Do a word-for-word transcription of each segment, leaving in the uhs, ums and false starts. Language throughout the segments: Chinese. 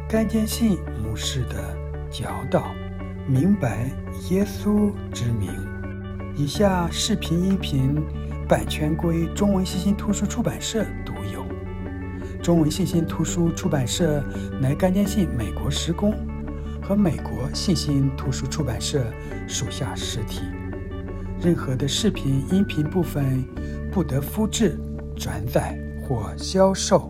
甘坚信牧师的教导，明白耶稣之名。以下视频音频版权归中文信心图书出版社独有。中文信心图书出版社乃甘坚信美国时工和美国信心图书出版社属下实体。任何的视频音频部分不得复制、转载或销售。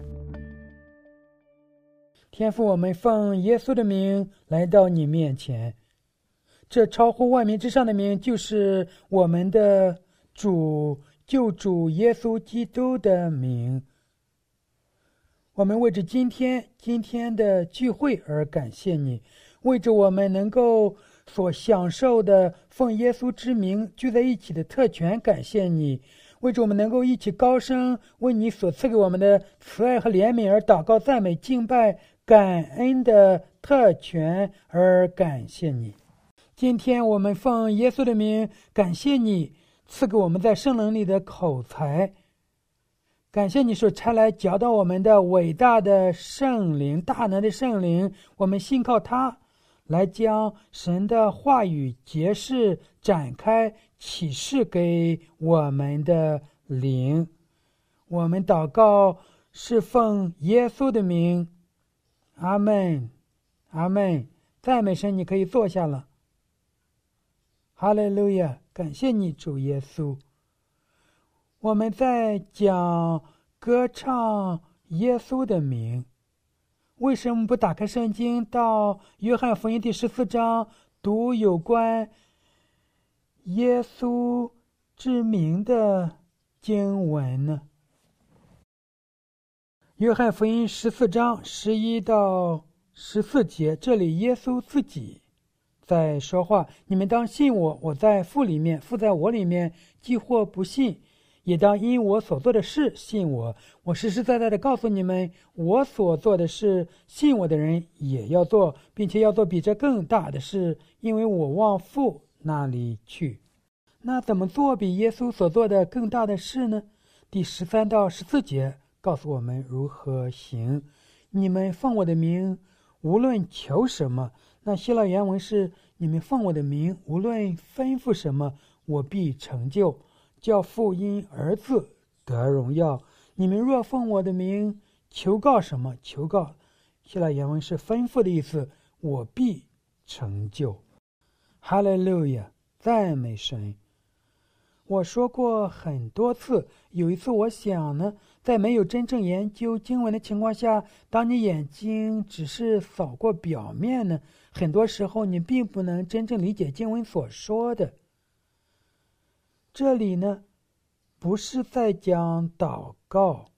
天父，我们奉耶稣的名来到你面前，这超乎万民之上的名，就是我们的主救主耶稣基督的名。我们为着今天今天的聚会而感谢你，为着我们能够所享受的奉耶稣之名聚在一起的特权感谢你，为着我们能够一起高声为你所赐给我们的慈爱和怜悯而祷告赞美敬拜感恩的特权而感谢你。今天我们奉耶稣的名感谢你赐给我们在圣灵里的口才，感谢你所差来教导我们的伟大的圣灵，大能的圣灵，我们信靠他来将神的话语揭示展开启示给我们的灵。我们祷告是奉耶稣的名，阿们，阿们。赞美神，你可以坐下了。哈利路亚，感谢你主耶稣。我们在讲歌唱耶稣的名，为什么不打开圣经到约翰福音第十四章读有关耶稣之名的经文呢？约翰福音十四章十一到十四节，这里耶稣自己在说话，你们当信我，我在父里面，父在我里面，既或不信，也当因我所做的事信我。我实实在在的告诉你们，我所做的事，信我的人也要做，并且要做比这更大的事，因为我往父那里去。那怎么做比耶稣所做的更大的事呢？第十三到十四节告诉我们如何行。你们奉我的名无论求什么，那希腊原文是你们奉我的名无论吩咐什么，我必成就，叫父因儿子得荣耀。你们若奉我的名求告什么，求告，希腊原文是吩咐的意思，我必成就。哈利路亚，赞美神。我说过很多次，有一次我想呢，在没有真正研究经文的情况下，当你眼睛只是扫过表面呢，很多时候你并不能真正理解经文所说的。这里呢，不是在讲祷告，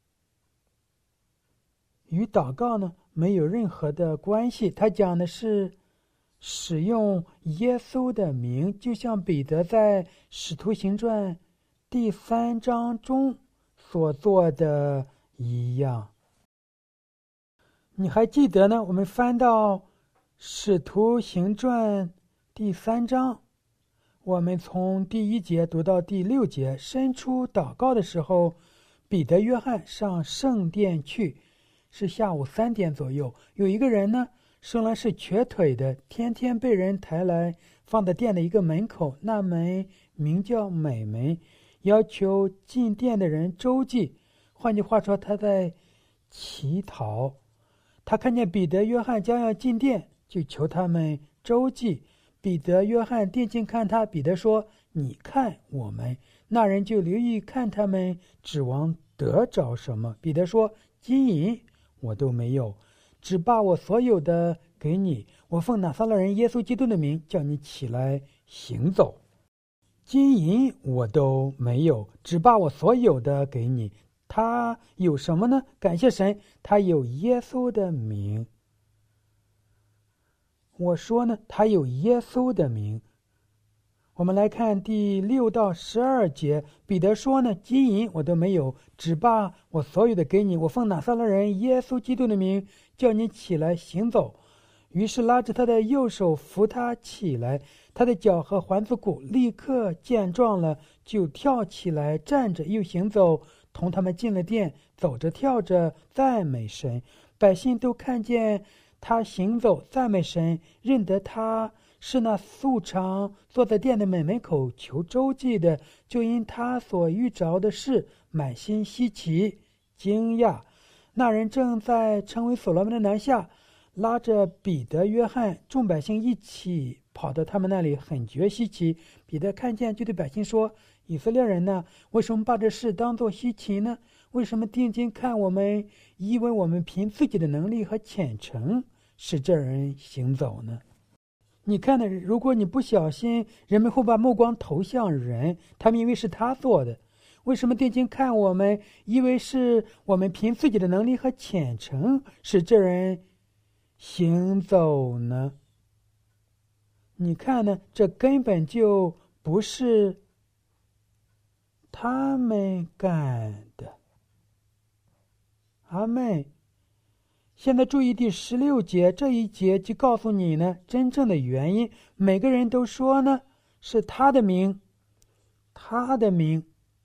与祷告呢没有任何的关系，他讲的是使用耶稣的名，就像彼得在使徒行传第三章中所做的一样。你还记得呢？我们翻到使徒行传第三章，我们从第一节读到第六节，伸出祷告的时候，彼得、约翰上圣殿去，是下午三点左右。有一个人呢，生来是瘸腿的，天天被人抬来放在殿的一个门口，那门名叫美门，要求进殿的人周济。换句话说，他在乞讨。他看见彼得、约翰将要进殿，就求他们周济。彼得、约翰定睛看他，彼得说：“你看我们。”那人就留意看他们，指望得着什么。彼得说：“金银我都没有，只把我所有的给你。我奉拿撒勒人耶稣基督的名，叫你起来行走。金银我都没有，只把我所有的给你。”他有什么呢？感谢神，他有耶稣的名。我说呢，他有耶稣的名。我们来看第六到十二节，彼得说呢，金银我都没有，只把我所有的给你。我奉拿撒勒人耶稣基督的名，叫你起来行走。于是拉着他的右手扶他起来，他的脚和环子骨立刻健壮了，就跳起来站着，又行走， 同他们进了殿，走着跳着赞美神。百姓都看见他行走赞美神，认得他是那素常坐在殿的门门口求周济的，就因他所遇着的事满心稀奇惊讶。那人正在称为所罗门的南下，拉着彼得、约翰，众百姓一起跑到他们那里，很觉稀奇。彼得看见，就对百姓说：以色列人呢，为什么把这事当作稀奇呢？为什么定睛看我们，以为我们凭自己的能力和虔诚使这人行走呢？你看呢，如果你不小心，人们会把目光投向人，他们以为是他做的。为什么定睛看我们，以为是我们凭自己的能力和虔诚使这人行走呢？你看呢，这根本就不是他们干的。阿们。现在注意第十六节，这一节就告诉你呢真正的原因。每个人都说呢是他的名，他的名，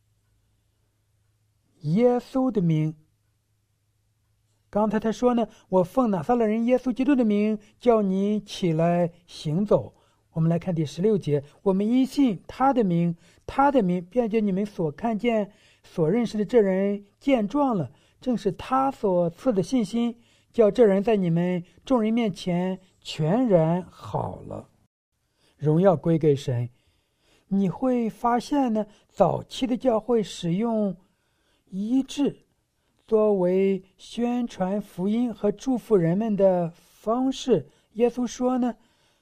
耶稣的名。刚才他说呢，我奉拿撒勒人耶稣基督的名叫你起来行走。我们来看第十六节，我们因信他的名，他的名便叫你们所看见所认识的这人健壮了，正是他所赐的信心，叫这人在你们众人面前全然好了。荣耀归给神。你会发现呢，早期的教会使用医治作为宣传福音和祝福人们的方式。耶稣说呢，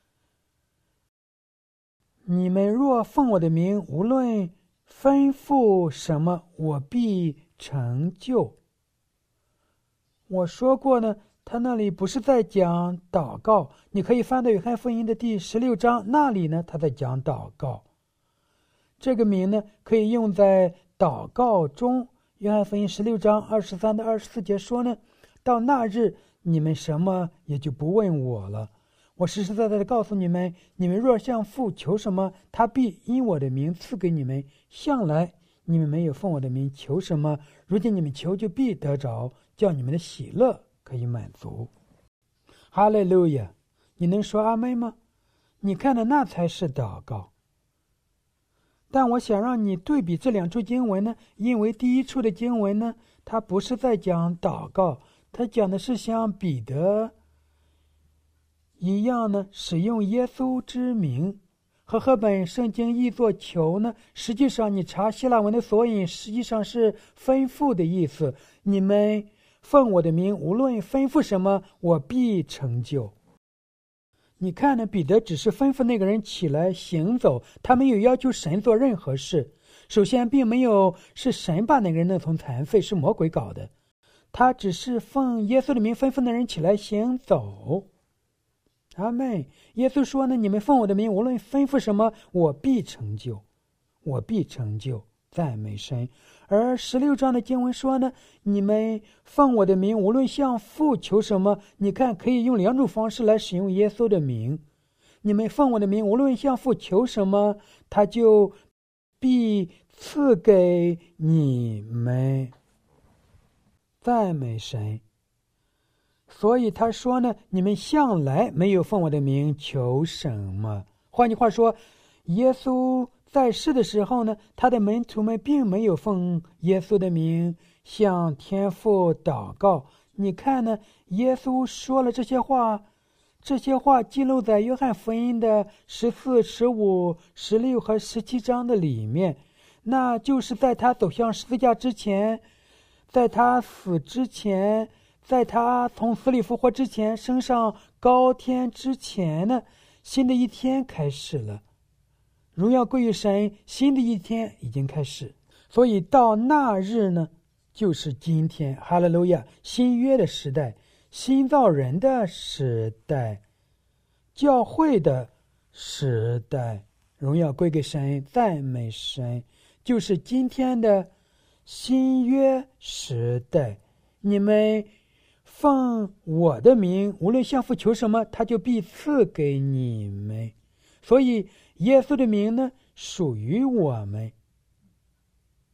你们若奉我的名，无论吩咐什么，我必成就。我说过呢，他那里不是在讲祷告，你可以翻到约翰福音的第十六章，那里呢他在讲祷告。这个名呢可以用在祷告中。约翰福音十六章二十三到二十四节说呢，到那日你们什么也就不问我了。我实实在在的告诉你们，你们若向父求什么，他必因我的名赐给你们。向来你们没有奉我的名求什么，如今你们求就必得着，叫你们的喜乐可以满足。哈利路亚！你能说阿们吗？你看的那才是祷告。但我想让你对比这两处经文呢，因为第一处的经文呢，它不是在讲祷告，它讲的是像彼得一样呢，使用耶稣之名。和合本圣经译作求呢，实际上你查希腊文的索引，实际上是吩咐的意思。你们奉我的名，无论吩咐什么，我必成就。你看呢，彼得只是吩咐那个人起来行走，他没有要求神做任何事。首先并没有是神把那个人弄成残废，是魔鬼搞的。他只是奉耶稣的名吩咐那人起来行走。阿们。耶稣说呢，你们奉我的名，无论吩咐什么，我必成就，我必成就，赞美神。而十六章的经文说呢，你们奉我的名，无论向父求什么，你看可以用两种方式来使用耶稣的名。你们奉我的名，无论向父求什么，他就必赐给你们，赞美神。所以他说呢，你们向来没有奉我的名求什么。换句话说，耶稣在世的时候呢，他的门徒们并没有奉耶稣的名向天父祷告。你看呢，耶稣说了这些话，这些话记录在约翰福音的十四、十五、十六和十七章的里面。那就是在他走向十字架之前，在他死之前，在他从死里复活之前，升上高天之前呢，新的一天开始了。荣耀归于神，新的一天已经开始。所以到那日呢，就是今天。哈利路亚！新约的时代，新造人的时代，教会的时代，荣耀归给神，赞美神，就是今天的新约时代。你们奉我的名，无论向父求什么，他就必赐给你们。所以耶稣的名呢，属于我们。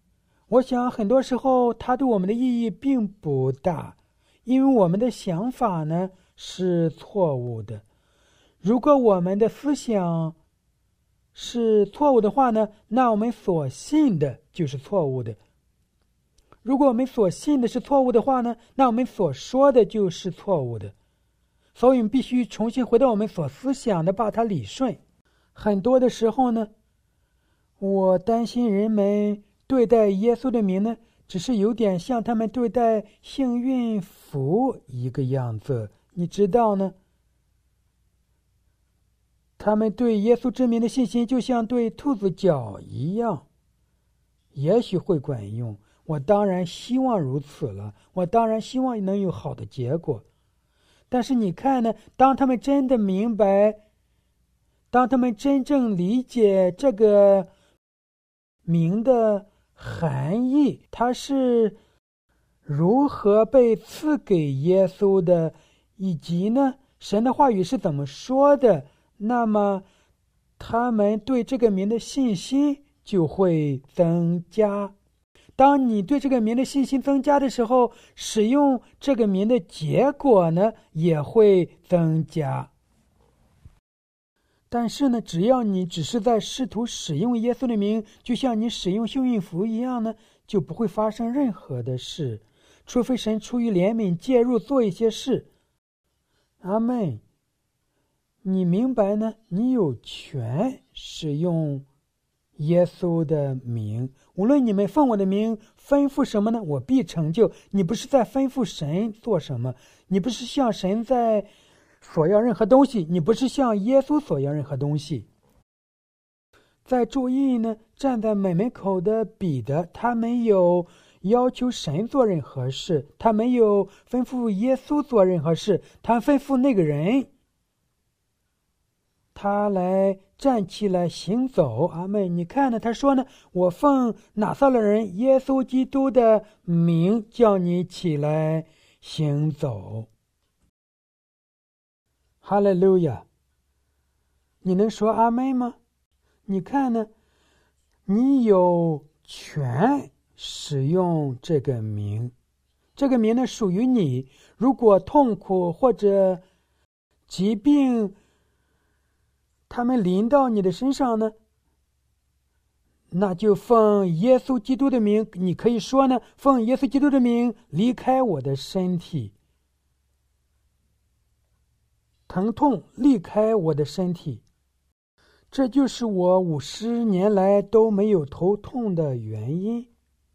我想很多时候它对我们的意义并不大，因为我们的想法呢是错误的。如果我们的思想是错误的话呢，那我们所信的就是错误的。如果我们所信的是错误的话呢，那我们所说的就是错误的。所以我们必须重新回到我们所思想的，把它理顺。很多的时候呢，我担心人们对待耶稣的名呢，只是有点像他们对待幸运符一个样子。你知道呢，他们对耶稣之名的信心就像对兔子脚一样，也许会管用。我当然希望如此了，我当然希望能有好的结果。但是你看呢，当他们真的明白，当他们真正理解这个名的含义，它是如何被赐给耶稣的，以及呢，神的话语是怎么说的，那么他们对这个名的信心就会增加。当你对这个名的信心增加的时候，使用这个名的结果呢也会增加。但是呢，只要你只是在试图使用耶稣的名，就像你使用幸运符一样呢，就不会发生任何的事，除非神出于怜悯介入做一些事。阿们。你明白呢？你有权使用耶稣的名，无论你们奉我的名吩咐什么呢，我必成就。你不是在吩咐神做什么，你不是向神在索要任何东西，你不是向耶稣索要任何东西。再注意呢，站在美门口的彼得，他没有要求神做任何事，他没有吩咐耶稣做任何事，他吩咐那个人他来站起来行走。阿们。你看呢，他说呢，我奉拿撒勒人耶稣基督的名叫你起来行走。哈利路亚。你能说阿们吗？你看呢，你有权使用这个名，这个名呢属于你。如果痛苦或者疾病他们临到你的身上呢，那就奉耶稣基督的名，你可以说呢，奉耶稣基督的名离开我的身体，疼痛离开我的身体。这就是我五十年来都没有头痛的原因。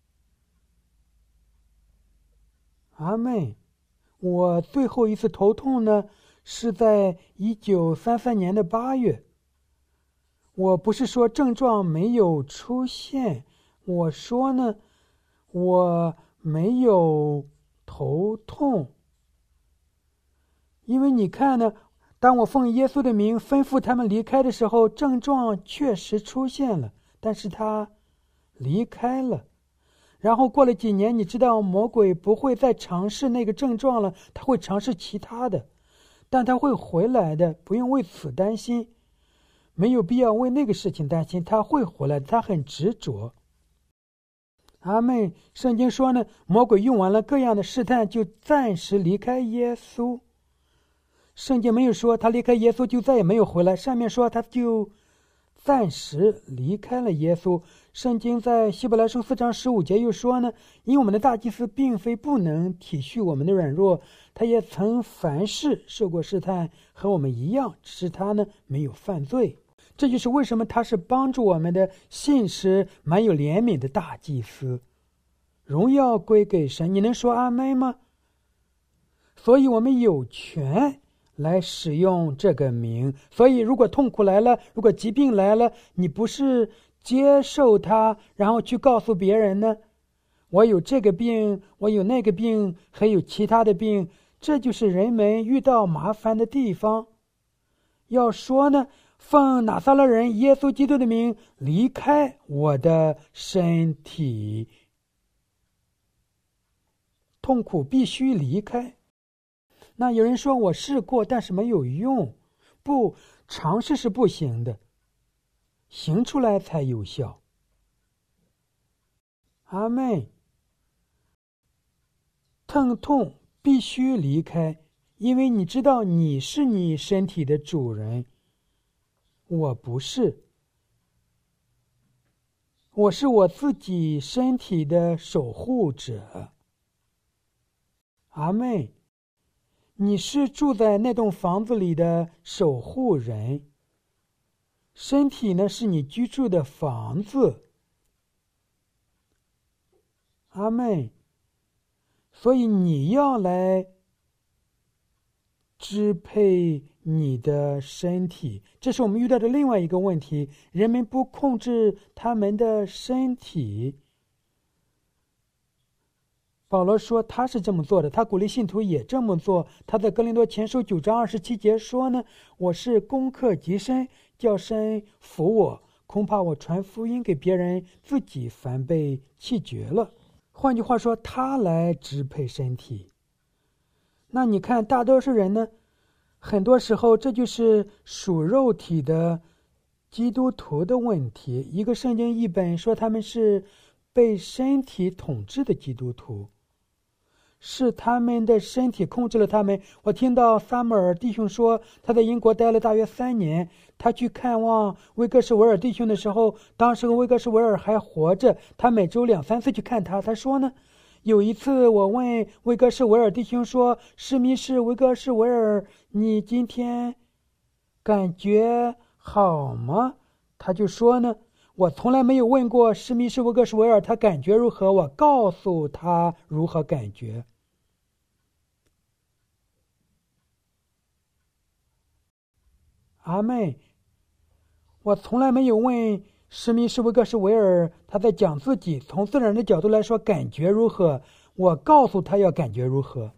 阿们。我最后一次头痛呢是在一九三三年的八月。我不是说症状没有出现，我说呢，我没有头痛。因为你看呢，当我奉耶稣的名吩咐他们离开的时候，症状确实出现了，但是他离开了。然后过了几年，你知道魔鬼不会再尝试那个症状了，他会尝试其他的，但他会回来的，不用为此担心，没有必要为那个事情担心，他会回来，他很执着。阿们。圣经说呢，魔鬼用完了各样的试探，就暂时离开耶稣。圣经没有说他离开耶稣就再也没有回来，上面说他就暂时离开了耶稣。圣经在希伯来书四章十五节又说呢，因为我们的大祭司并非不能体恤我们的软弱，他也曾凡事受过试探，和我们一样，只是他呢没有犯罪。这就是为什么他是帮助我们的信实蛮有怜悯的大祭司。荣耀归给神。你能说阿们吗？所以我们有权来使用这个名。所以如果痛苦来了，如果疾病来了，你不是接受它，然后去告诉别人呢，我有这个病，我有那个病，还有其他的病。这就是人们遇到麻烦的地方。要说呢，奉拿撒勒人耶稣基督的名离开我的身体，痛苦必须离开。那有人说我试过，但是没有用。不，尝试是不行的，行出来才有效。 阿们。疼痛必须离开，因为你知道你是你身体的主人。我不是，我是我自己身体的守护者。阿们。你是住在那栋房子里的守护人，身体呢是你居住的房子。阿们。所以你要来支配你的身体，这是我们遇到的另外一个问题，人们不控制他们的身体。保罗说他是这么做的，他鼓励信徒也这么做。他在哥林多前书九章二十七节说呢，我是攻克己身，叫身服我，恐怕我传福音给别人，自己反被弃绝了。换句话说，他来支配身体。那你看大多数人呢，很多时候这就是属肉体的基督徒的问题。一个圣经译本说他们是被身体统治的基督徒，是他们的身体控制了他们。我听到萨姆尔弟兄说，他在英国待了大约三年，他去看望威格什维尔弟兄的时候，当时威格什维尔还活着，他每周两三次去看他。他说呢，有一次我问威格什维尔弟兄说，史密斯威格什维尔，你今天感觉好吗？他就说呢，我从来没有问过史密斯威格什维尔他感觉如何，我告诉他如何感觉。阿们。我从来没有问史密斯威格什维尔他在讲自己从自然的角度来说感觉如何，我告诉他要感觉如何。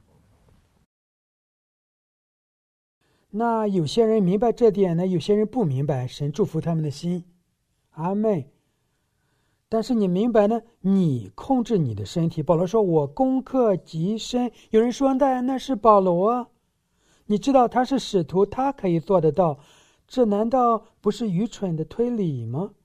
那有些人明白这点呢，有些人不明白，神祝福他们的心。阿们。但是你明白呢，你控制你的身体。保罗说我攻克己身，有人说那那是保罗，你知道他是使徒，他可以做得到，这难道不是愚蠢的推理吗？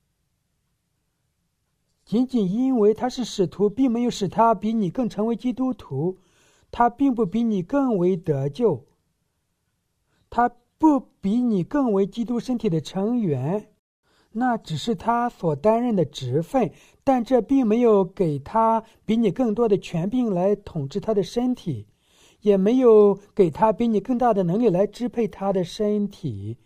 仅仅因为他是使徒，并没有使他比你更成为基督徒，他并不比你更为得救，他不比你更为基督身体的成员，那只是他所担任的职分，但这并没有给他比你更多的权柄来统治他的身体，也没有给他比你更大的能力来支配他的身体。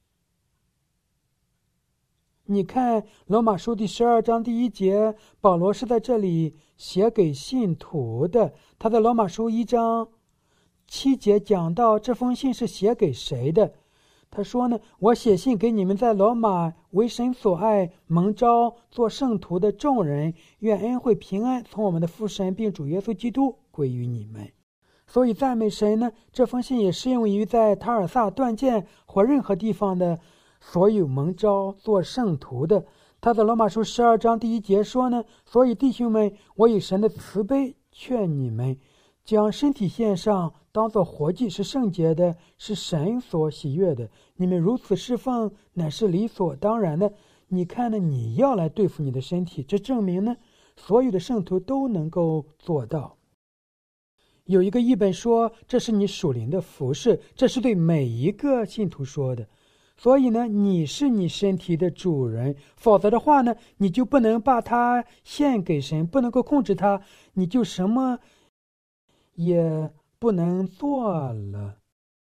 你看罗马书第十二章第一节，保罗是在这里写给信徒的。他在罗马书一章七节讲到这封信是写给谁的。他说呢，我写信给你们在罗马为神所爱蒙召做圣徒的众人，愿恩惠平安从我们的父神并主耶稣基督归于你们。所以赞美神呢，这封信也适用于在塔尔萨、断剑或任何地方的所有蒙召做圣徒的。他在罗马书十二章第一节说呢，所以弟兄们，我以神的慈悲劝你们，将身体献上，当作活祭，是圣洁的，是神所喜悦的。你们如此侍奉，乃是理所当然的。你看呢，你要来对付你的身体，这证明呢，所有的圣徒都能够做到。有一个译本说，这是你属灵的服事，这是对每一个信徒说的。所以呢，你是你身体的主人，否则的话呢，你就不能把它献给神，不能够控制它，你就什么也不能做了。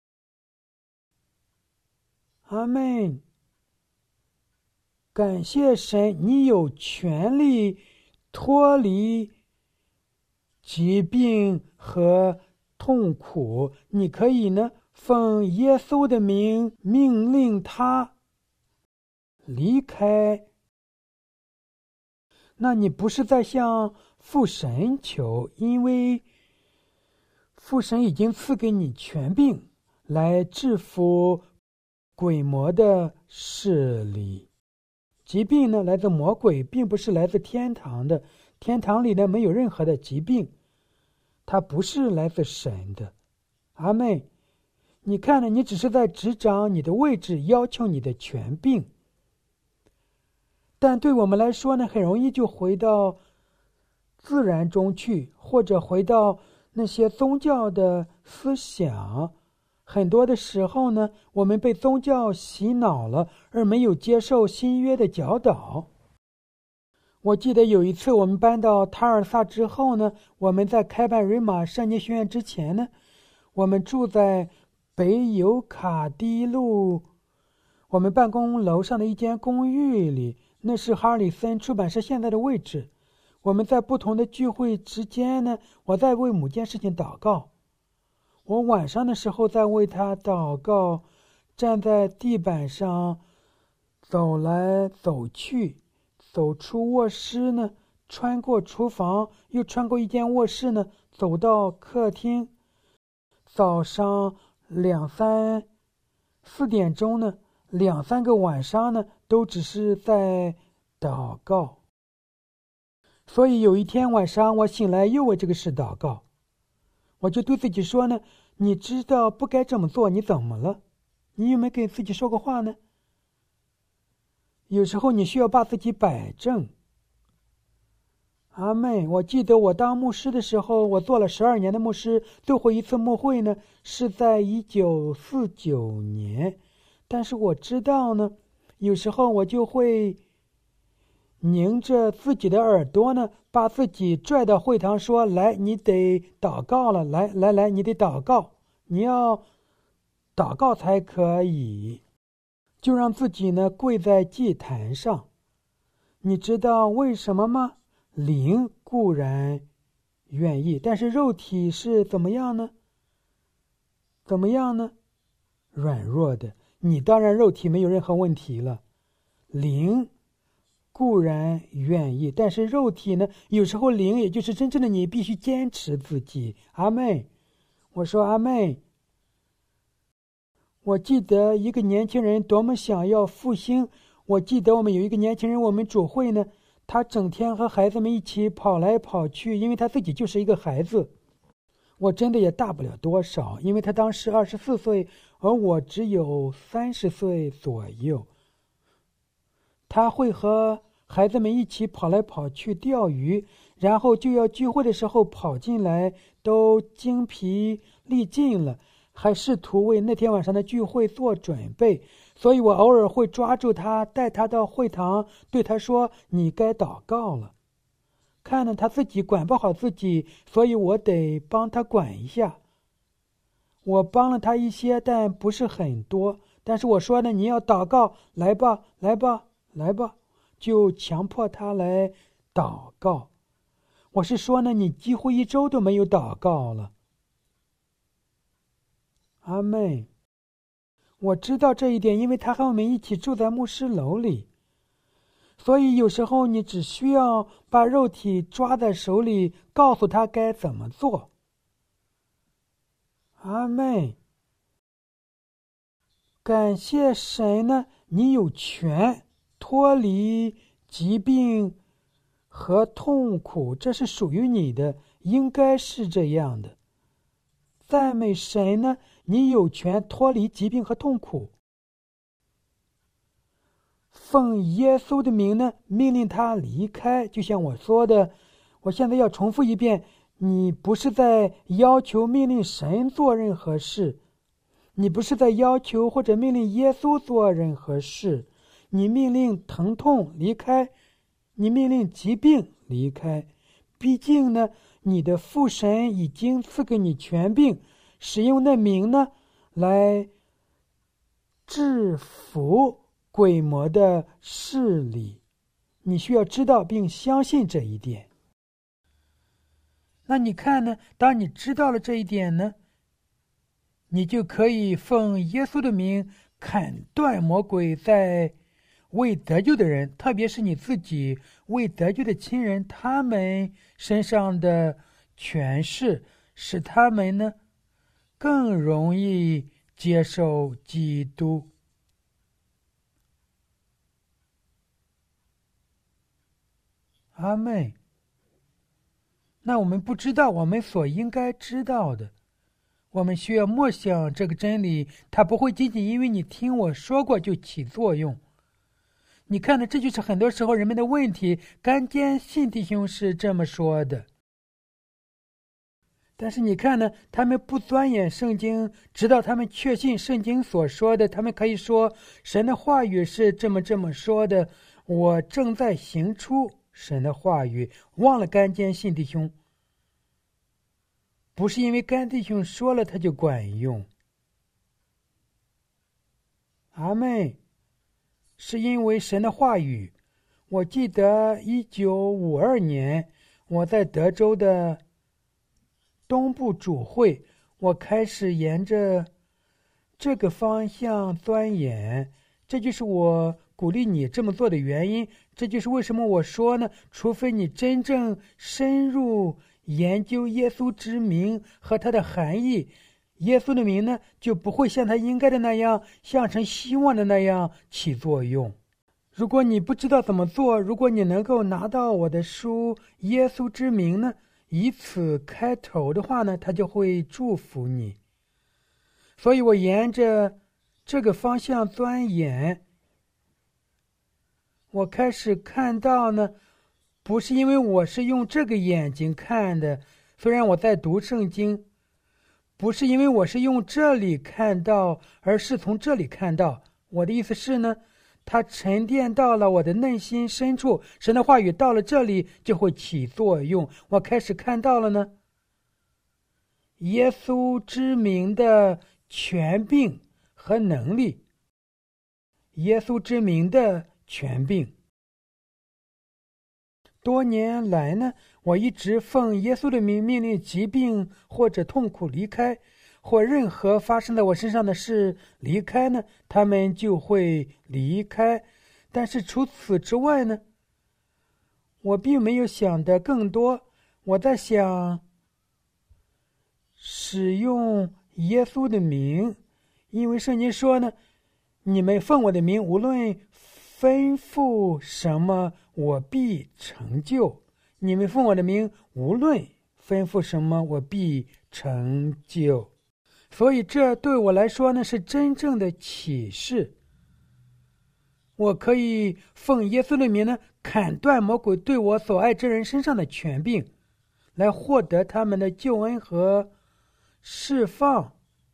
阿们。感谢神，你有权利脱离疾病和痛苦，你可以呢奉耶稣的名命令他离开。那你不是在向父神求，因为父神已经赐给你权柄来制服鬼魔的势力。疾病呢来自魔鬼，并不是来自天堂的，天堂里呢没有任何的疾病，它不是来自神的。阿们。你看呢，你只是在执掌你的位置，要求你的权柄。但对我们来说呢，很容易就回到自然中去，或者回到那些宗教的思想。很多的时候呢，我们被宗教洗脑了，而没有接受新约的教导。我记得有一次我们搬到塔尔萨之后呢，我们在开办瑞玛圣经学院之前呢，我们住在北尤卡迪路我们办公楼上的一间公寓里，那是哈里森出版社现在的位置。我们在不同的聚会之间呢，我在为某件事情祷告。我晚上的时候在为他祷告，站在地板上走来走去，走出卧室呢，穿过厨房，又穿过一间卧室呢，走到客厅。早上两三四点钟呢，两三个晚上呢，都只是在祷告。所以有一天晚上我醒来又为这个事祷告，我就对自己说呢，你知道不该这么做，你怎么了？你有没有给自己说过话呢？有时候你需要把自己摆正。阿妹，我记得我当牧师的时候，我做了十二年的牧师，最后一次牧会呢是在一九四九年。但是我知道呢，有时候我就会拧着自己的耳朵呢，把自己拽到会堂说，来，你得祷告了，来来来，你得祷告，你要祷告才可以。就让自己呢跪在祭坛上。你知道为什么吗？灵固然愿意，但是肉体是怎么样呢？怎么样呢？软弱的。你当然肉体没有任何问题了。灵固然愿意，但是肉体呢，有时候灵也就是真正的你必须坚持自己。阿妹，我说阿妹。我记得一个年轻人多么想要复兴。我记得我们有一个年轻人，我们主会呢，他整天和孩子们一起跑来跑去，因为他自己就是一个孩子。我真的也大不了多少，因为他当时二十四岁，而我只有三十岁左右。他会和孩子们一起跑来跑去钓鱼，然后就要聚会的时候跑进来，都精疲力尽了，还试图为那天晚上的聚会做准备。所以我偶尔会抓住他，带他到会堂，对他说，你该祷告了。看呢他自己管不好自己，所以我得帮他管一下。我帮了他一些，但不是很多。但是我说呢，你要祷告，来吧来吧来吧，就强迫他来祷告。我是说呢，你几乎一周都没有祷告了。阿妹，我知道这一点，因为他和我们一起住在牧师楼里。所以有时候你只需要把肉体抓在手里，告诉他该怎么做。阿妹，感谢神呢，你有权脱离疾病和痛苦，这是属于你的，应该是这样的。赞美神呢，你有权脱离疾病和痛苦。奉耶稣的名呢，命令他离开。就像我说的，我现在要重复一遍，你不是在要求命令神做任何事，你不是在要求或者命令耶稣做任何事，你命令疼痛离开，你命令疾病离开。毕竟呢，你的父神已经赐给你权柄，使用那名呢来制服鬼魔的势力。你需要知道并相信这一点。那你看呢，当你知道了这一点呢，你就可以奉耶稣的名砍断魔鬼在未得救的人，特别是你自己未得救的亲人，他们身上的权势，使他们呢更容易接受基督。阿妹，那我们不知道我们所应该知道的，我们需要默想这个真理，它不会仅仅因为你听我说过就起作用。 你看呢，这就是很多时候人们的问题。干坚信弟兄是这么说的，但是你看呢，他们不钻研圣经，直到他们确信圣经所说的，他们可以说神的话语是这么这么说的，我正在行出神的话语。忘了干坚信弟兄，不是因为干弟兄说了他就管用。阿们。是因为神的话语。我记得一九五二年我在德州的东部主会，我开始沿着这个方向钻研，这就是我鼓励你这么做的原因。这就是为什么我说呢，除非你真正深入研究耶稣之名和它的含义，耶稣的名呢，就不会像他应该的那样，像成希望的那样起作用。如果你不知道怎么做，如果你能够拿到我的书《耶稣之名》呢，以此开头的话呢，他就会祝福你。所以我沿着这个方向钻研，我开始看到呢，不是因为我是用这个眼睛看的，虽然我在读圣经，不是因为我是用这里看到，而是从这里看到。我的意思是呢，它沉淀到了我的内心深处，神的话语到了这里就会起作用。我开始看到了呢，耶稣之名的权柄和能力，耶稣之名的权柄。多年来呢，我一直奉耶稣的名命令疾病或者痛苦离开，或任何发生在我身上的事离开呢，他们就会离开。但是除此之外呢，我并没有想的更多。我在想使用耶稣的名，因为圣经说呢，你们奉我的名无论吩咐什么，我必成就。你们奉我的名无论吩咐什么，我必成就。所以这对我来说呢，是真正的启示。我可以奉耶稣的名呢，砍断魔鬼对我所爱之人身上的权柄，来获得他们的救恩和释放。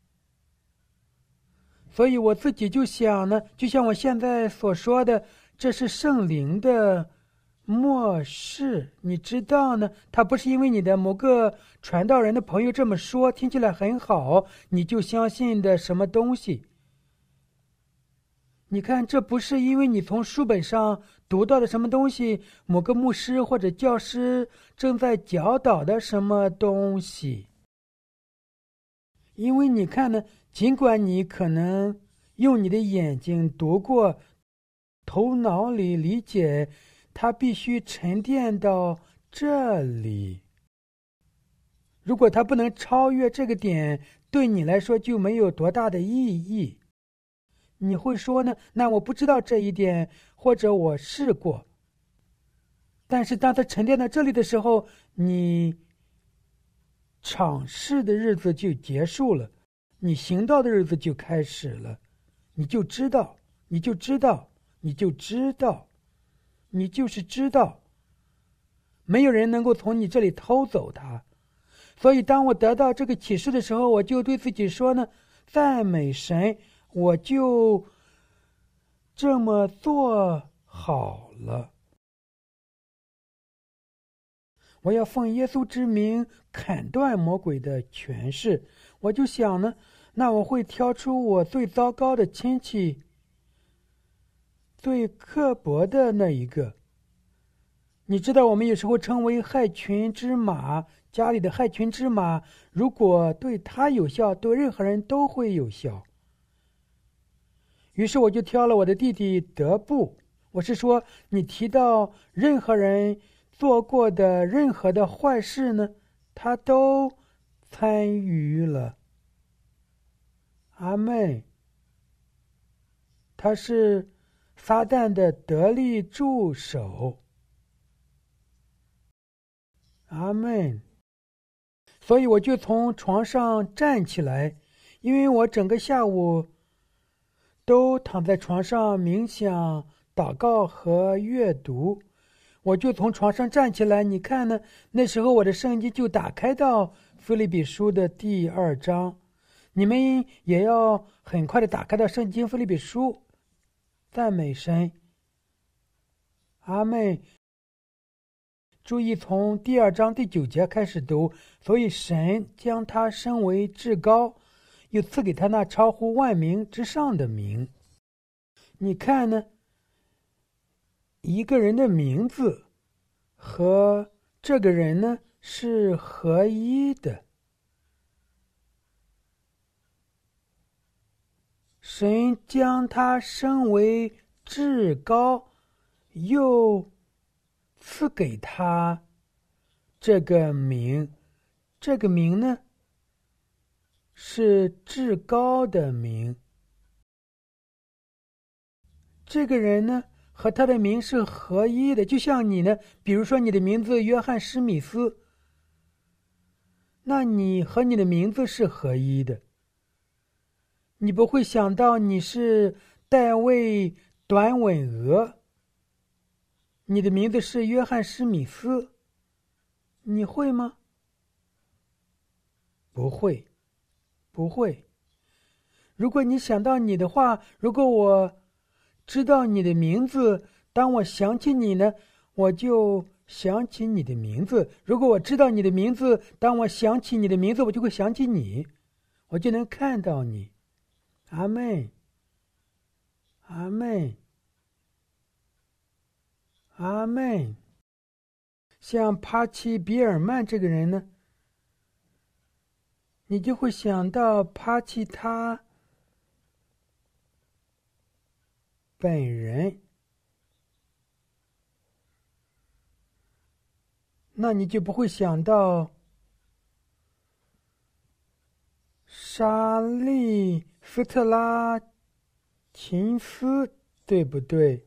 所以我自己就想呢，就像我现在所说的，这是圣灵的默示。你知道呢，它不是因为你的某个传道人的朋友这么说，听起来很好，你就相信的什么东西。你看，这不是因为你从书本上读到的什么东西，某个牧师或者教师正在教导的什么东西。因为你看呢，尽管你可能用你的眼睛读过，头脑里理解，它必须沉淀到这里。如果它不能超越这个点，对你来说就没有多大的意义。你会说呢，那我不知道这一点，或者我试过。但是当它沉淀到这里的时候，你尝试的日子就结束了，你行道的日子就开始了。你就知道，你就知道，你就知道，你就是知道，没有人能够从你这里偷走它。所以当我得到这个启示的时候，我就对自己说呢，赞美神，我就这么做好了。我要奉耶稣之名砍断魔鬼的权势。我就想呢，那我会挑出我最糟糕的亲戚，最刻薄的那一个。你知道我们有时候称为害群之马，家里的害群之马，如果对他有效，对任何人都会有效。于是我就挑了我的弟弟德布。我是说，你提到任何人做过的任何的坏事呢，他都参与了。阿们。他是撒旦的得力助手。阿们。所以我就从床上站起来，因为我整个下午都躺在床上冥想祷告和阅读，我就从床上站起来。你看呢？那时候我的圣经就打开到腓立比书的第二章。你们也要很快的打开到圣经腓立比书。赞美神，阿们。注意从第二章第九节开始读。所以神将他升为至高，又赐给他那超乎万名之上的名。你看呢？一个人的名字和这个人呢是合一的。神将他升为至高，又赐给他这个名。这个名呢是至高的名。这个人呢和他的名是合一的，就像你呢，比如说你的名字约翰施密斯，那你和你的名字是合一的。你不会想到你是戴维短吻鹅，你的名字是约翰施密斯，你会吗？不会，不会。如果你想到你的话，如果我知道你的名字，当我想起你呢，我就想起你的名字。如果我知道你的名字，当我想起你的名字，我就会想起你，我就能看到你。阿们，阿们，阿们。像帕奇比尔曼这个人呢，你就会想到帕奇他本人，那你就不会想到莎莉斯特拉琴斯，对不对？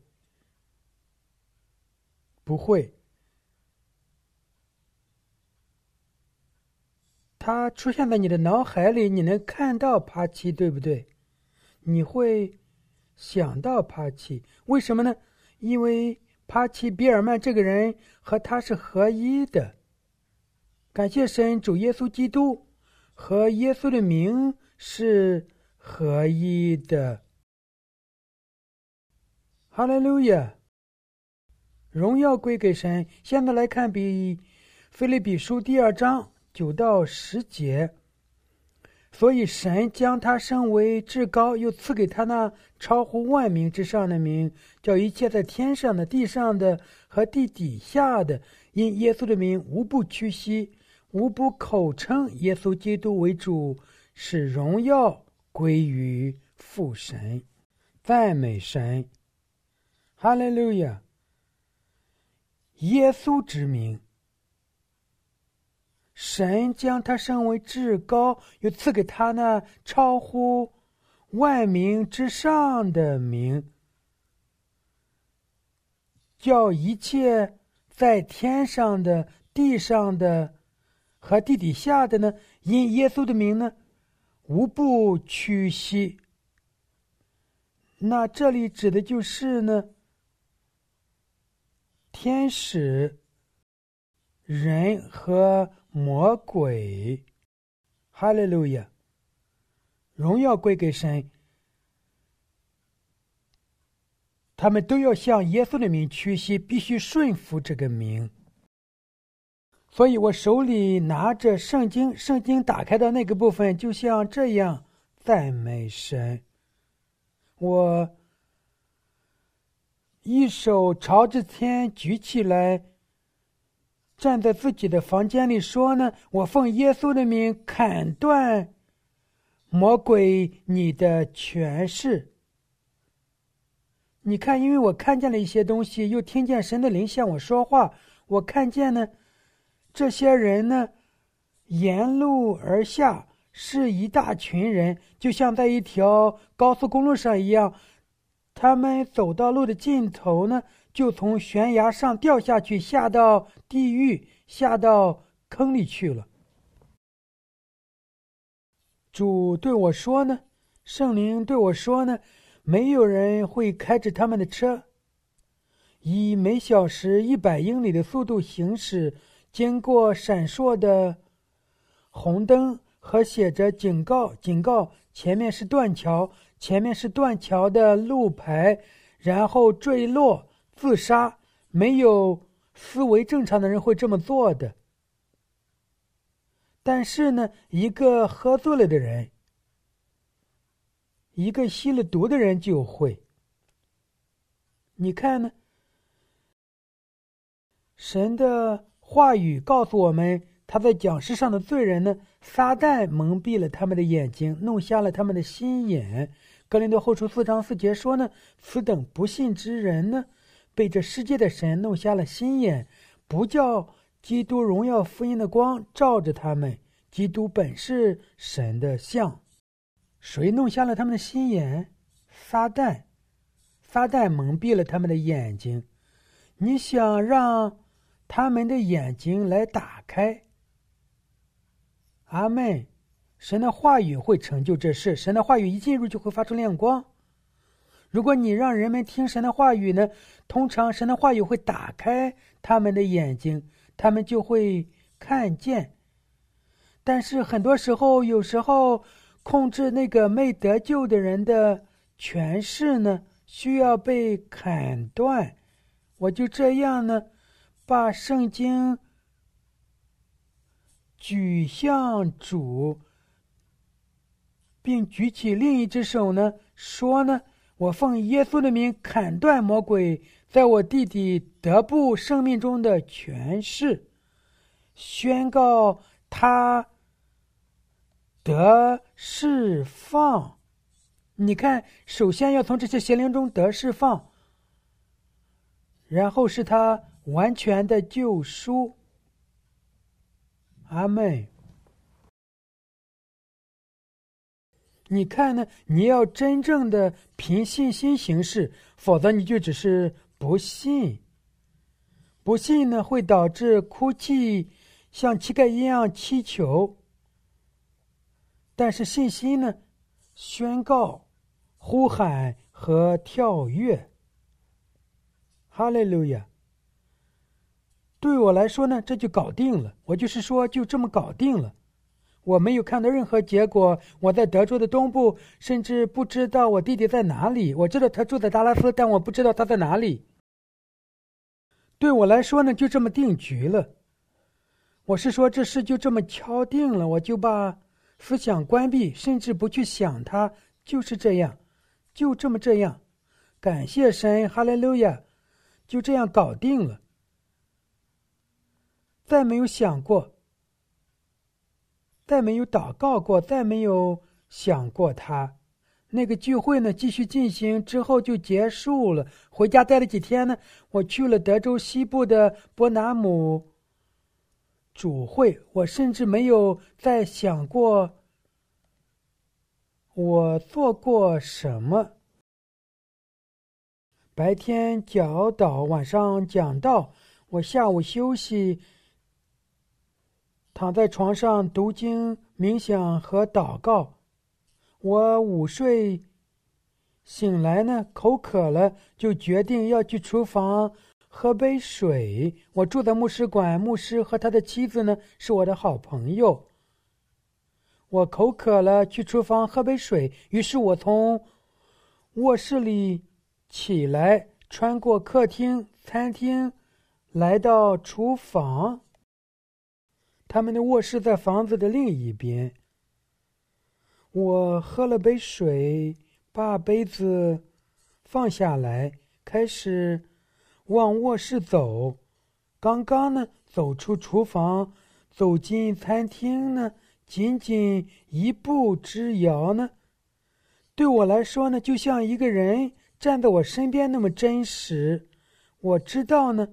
不会。它出现在你的脑海里，你能看到帕奇，对不对？你会想到帕奇，为什么呢？因为帕奇比尔曼这个人和他是合一的。感谢神，主耶稣基督和耶稣的名是合一的。哈利路亚，荣耀归给神。现在来看比腓立比书第二章九到十节。所以神将他升为至高，又赐给他那超乎万名之上的名，叫一切在天上的、地上的和地底下的，因耶稣的名无不屈膝，无不口称耶稣基督为主，使荣耀归于父神。赞美神，哈利路亚。耶稣之名，神将他升为至高，又赐给他那超乎万名之上的名，叫一切在天上的、地上的和地底下的呢，因耶稣的名呢，无不屈膝。那这里指的就是呢，天使、人和魔鬼。哈利路亚，荣耀归给神，他们都要向耶稣的名屈膝，必须顺服这个名。所以我手里拿着圣经，圣经打开的那个部分就像这样，赞美神。我一手朝着天举起来，站在自己的房间里说呢，我奉耶稣的名砍断魔鬼你的权势。你看，因为我看见了一些东西，又听见神的灵向我说话，我看见呢，这些人呢沿路而下，是一大群人，就像在一条高速公路上一样，他们走到路的尽头呢，就从悬崖上掉下去，下到地狱，下到坑里去了。主对我说呢，圣灵对我说呢，没有人会开着他们的车， 以每小时一百英里的速度行驶，经过闪烁的红灯和写着警告警告，前面是断桥，前面是断桥的路牌，然后坠落自杀。没有思维正常的人会这么做的。但是呢，一个喝醉了的人，一个吸了毒的人就会。你看呢？神的话语告诉我们，他在讲世上的罪人呢，撒旦蒙蔽了他们的眼睛，弄瞎了他们的心眼。哥林多后书四章四节说呢，此等不信之人呢，被这世界的神弄瞎了心眼，不叫基督荣耀福音的光照着他们。基督本是神的像。谁弄瞎了他们的心眼？撒旦。撒旦蒙蔽了他们的眼睛。你想让他们的眼睛来打开？阿们。神的话语会成就这事，神的话语一进入就会发出亮光。如果你让人们听神的话语呢，通常神的话语会打开他们的眼睛，他们就会看见。但是很多时候，有时候控制那个没得救的人的权势呢，需要被砍断。我就这样呢，把圣经举向主，并举起另一只手呢，说呢，我奉耶稣的名砍断魔鬼在我弟弟得布生命中的权势，宣告他得释放。你看，首先要从这些邪灵中得释放，然后是他完全的救赎。阿们。你看呢？你要真正的凭信心行事，否则你就只是不信。不信呢，会导致哭泣，像乞丐一样祈求。但是信心呢，宣告、呼喊和跳跃。哈利路亚！对我来说呢，这就搞定了。我就是说，就这么搞定了。我没有看到任何结果。我在德州的东部，甚至不知道我弟弟在哪里。我知道他住在达拉斯，但我不知道他在哪里。对我来说呢，就这么定局了。我是说，这事就这么敲定了，我就把思想关闭，甚至不去想它，就是这样，就这么这样。感谢神，哈利路亚，就这样搞定了。再没有想过，再没有祷告过，再没有想过他。那个聚会呢，继续进行之后就结束了。回家待了几天呢，我去了德州西部的伯拿姆主会。我甚至没有再想过我做过什么。白天教导，晚上讲道，我下午休息，躺在床上读经、冥想和祷告。我午睡醒来呢，口渴了，就决定要去厨房喝杯水。我住在牧师馆，牧师和他的妻子呢是我的好朋友。我口渴了，去厨房喝杯水，于是我从卧室里起来，穿过客厅、餐厅，来到厨房。他们的卧室在房子的另一边。我喝了杯水，把杯子放下来，开始往卧室走。刚刚呢，走出厨房，走进餐厅呢，仅仅一步之遥呢。对我来说呢，就像一个人站在我身边那么真实。我知道呢，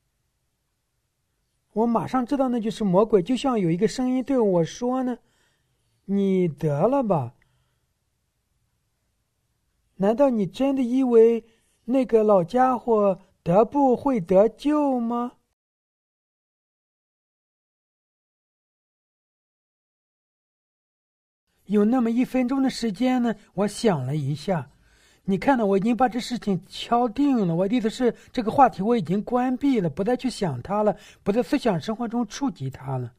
我马上知道那就是魔鬼，就像有一个声音对我说呢，你得了吧？难道你真的以为那个老家伙得不会得救吗？有那么一分钟的时间呢，我想了一下， 你看呢，我已经把这事情敲定了。我的意思是，这个话题我已经关闭了，不再去想它了，不在思想生活中触及它了。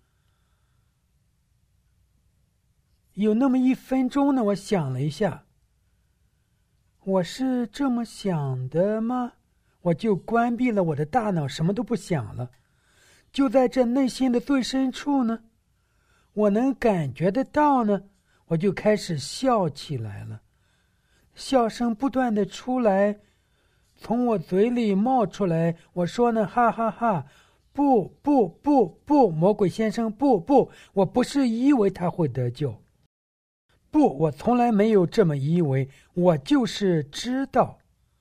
有那么一分钟呢，我想了一下，我是这么想的吗？我就关闭了我的大脑，什么都不想了。就在这内心的最深处呢，我能感觉得到呢，我就开始笑起来了。笑声不断的出来，从我嘴里冒出来。我说呢，哈哈哈，不不不不，魔鬼先生，不不，我不是以为他会得救，不，我从来没有这么以为，我就是知道，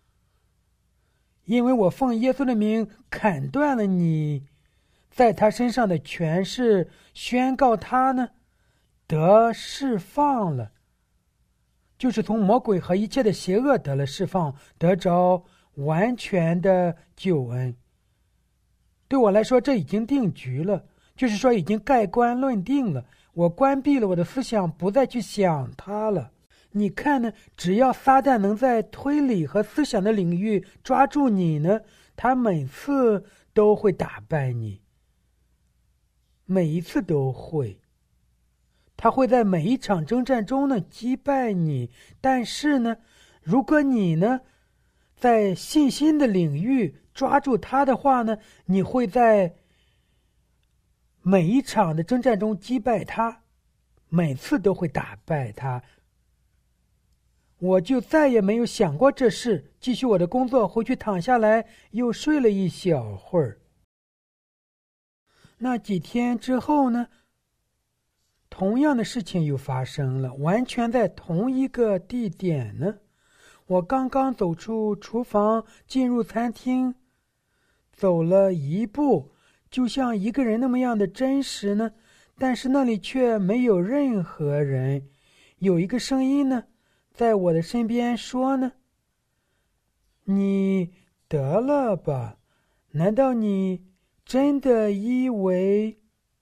因为我奉耶稣的名砍断了你在他身上的权势，宣告他呢得释放了，就是从魔鬼和一切的邪恶得了释放，得着完全的救恩。对我来说，这已经定局了，就是说已经盖棺论定了。我关闭了我的思想，不再去想它了。你看呢，只要撒旦能在推理和思想的领域抓住你呢，他每次都会打败你，每一次都会。他会在每一场征战中呢击败你，但是呢，如果你呢在信心的领域抓住他的话呢，你会在每一场的征战中击败他，每次都会打败他。我就再也没有想过这事，继续我的工作，回去躺下来又睡了一小会儿。那几天之后呢，同样的事情又发生了，完全在同一个地点呢。我刚刚走出厨房，进入餐厅，走了一步，就像一个人那么样的真实呢，但是那里却没有任何人。有一个声音呢，在我的身边说呢：“你得了吧？难道你真的以为？”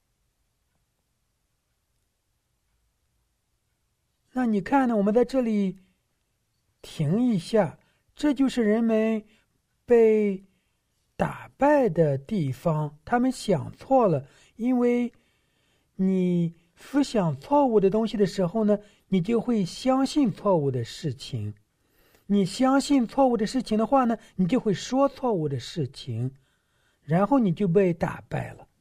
那你看呢？我们在这里停一下，这就是人们被打败的地方。他们想错了，因为你思想错误的东西的时候呢，你就会相信错误的事情。你相信错误的事情的话呢，你就会说错误的事情，然后你就被打败了。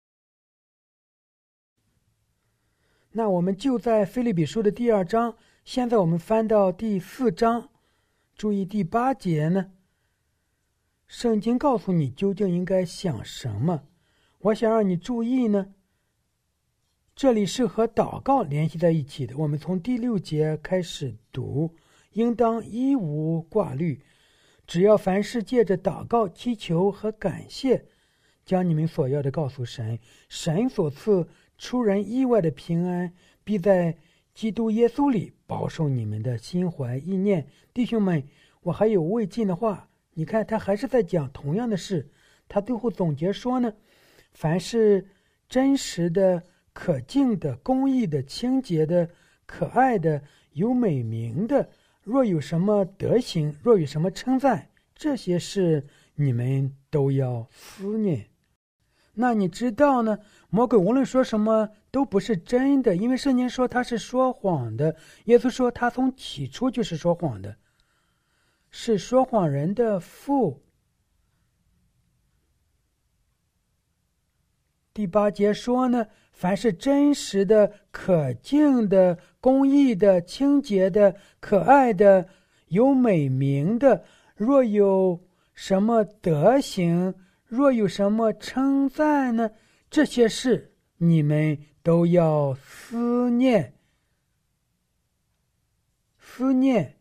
那我们就在腓立比书的第二章，现在我们翻到第四章，注意第八节呢，圣经告诉你究竟应该想什么。我想让你注意呢，这里是和祷告联系在一起的。我们从第六节开始读，应当一无挂虑，只要凡事借着祷告、祈求和感谢，将你们所要的告诉神，神所赐出人意外的平安，必在基督耶稣里保守你们的心怀意念。弟兄们，我还有未尽的话。你看，他还是在讲同样的事。他最后总结说呢，凡是真实的、可敬的、公义的、清洁的、可爱的、有美名的，若有什么德行，若有什么称赞，这些事你们都要思念。那你知道呢，魔鬼无论说什么都不是真的，因为圣经说他是说谎的。耶稣说他从起初就是说谎的，是说谎人的父。第八节说呢，凡是真实的、可敬的、公义的、清洁的、可爱的、有美名的，若有什么德行，若有什么称赞呢，这些事你们都要思念。思念，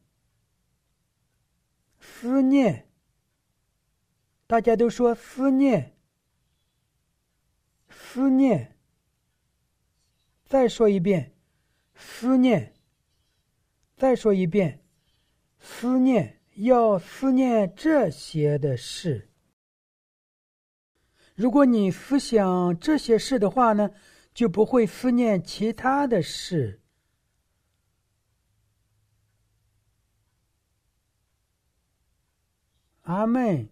思念，大家都说思念，思念。再说一遍，思念。再说一遍，思念，要思念这些的事。如果你思想这些事的话呢，就不会思念其他的事。 阿们。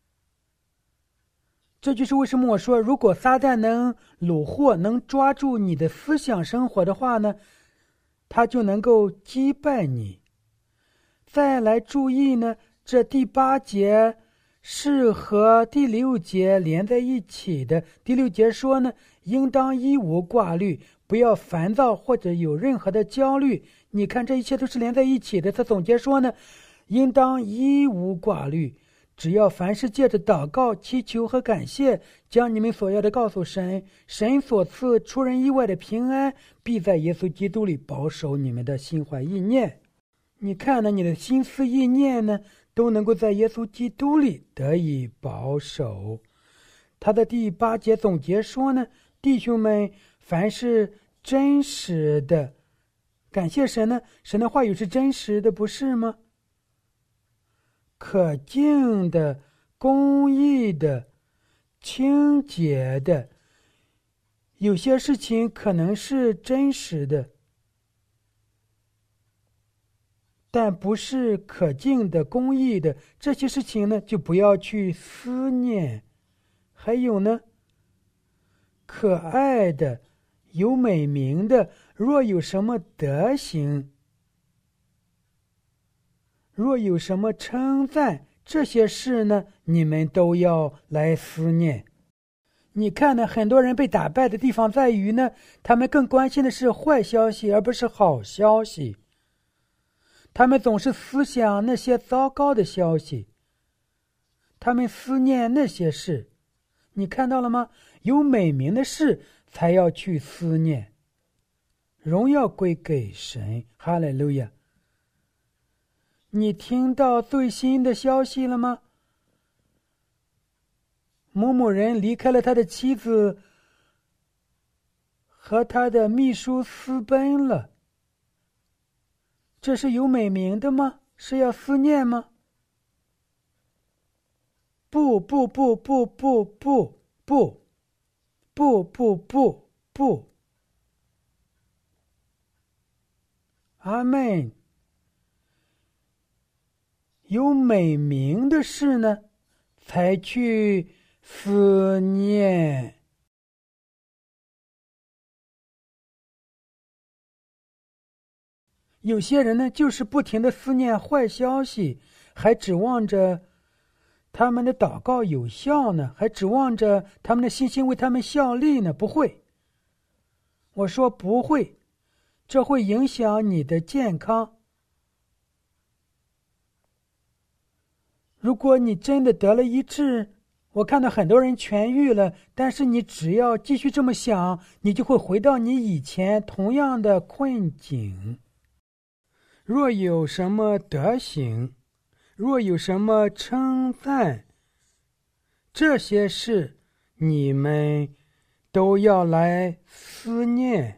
这就是为什么我说，如果撒旦能虏获、能抓住你的思想生活的话呢，他就能够击败你。再来注意呢，这第八节是和第六节连在一起的。第六节说呢，应当一无挂虑，不要烦躁或者有任何的焦虑。你看，这一切都是连在一起的。他总结说呢，应当一无挂虑，只要凡事借着祷告、祈求和感谢，将你们所要的告诉神，神所赐出人意外的平安，必在耶稣基督里保守你们的心怀意念。你看呢，你的心思意念呢，都能够在耶稣基督里得以保守。他的第八节总结说呢，弟兄们，凡是真实的，感谢神呢，神的话语是真实的，不是吗？可敬的、公义的、清洁的，有些事情可能是真实的，但不是可敬的、公义的，这些事情呢，就不要去思念。还有呢，可爱的、有美名的，若有什么德行，若有什么称赞，这些事呢，你们都要来思念。你看呢，很多人被打败的地方在于呢，他们更关心的是坏消息，而不是好消息。他们总是思想那些糟糕的消息，他们思念那些事。你看到了吗？有美名的事才要去思念，荣耀归给神。哈利路亚！你听到最新的消息了吗？某某人离开了他的妻子，和他的秘书私奔了。这是有美名的吗？是要思念吗？不不不不不不不不不不不，阿们。有美名的事呢，才去思念。有些人呢，就是不停的思念坏消息，还指望着他们的祷告有效呢，还指望着他们的信心为他们效力呢。不会，我说不会，这会影响你的健康。如果你真的得了医治，我看到很多人痊愈了，但是你只要继续这么想，你就会回到你以前同样的困境。若有什么德行，若有什么称赞，这些事你们都要来思念。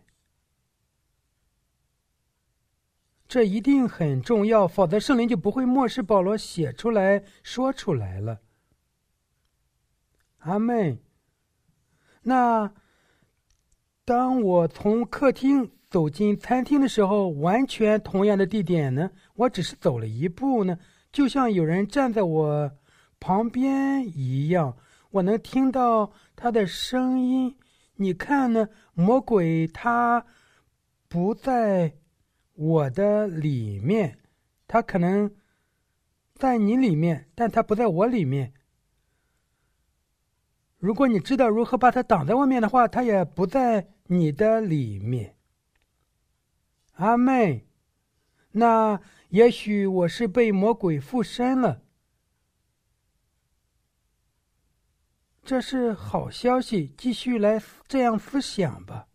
这一定很重要，否则圣灵就不会漠视保罗写出来说出来了。阿们。那当我从客厅走进餐厅的时候，完全同样的地点呢，我只是走了一步呢，就像有人站在我旁边一样，我能听到他的声音。你看呢，魔鬼他不在我的里面，他可能在你里面，但他不在我里面。如果你知道如何把他挡在外面的话，他也不在你的里面。阿们。那也许我是被魔鬼附身了，这是好消息，继续来这样思想吧。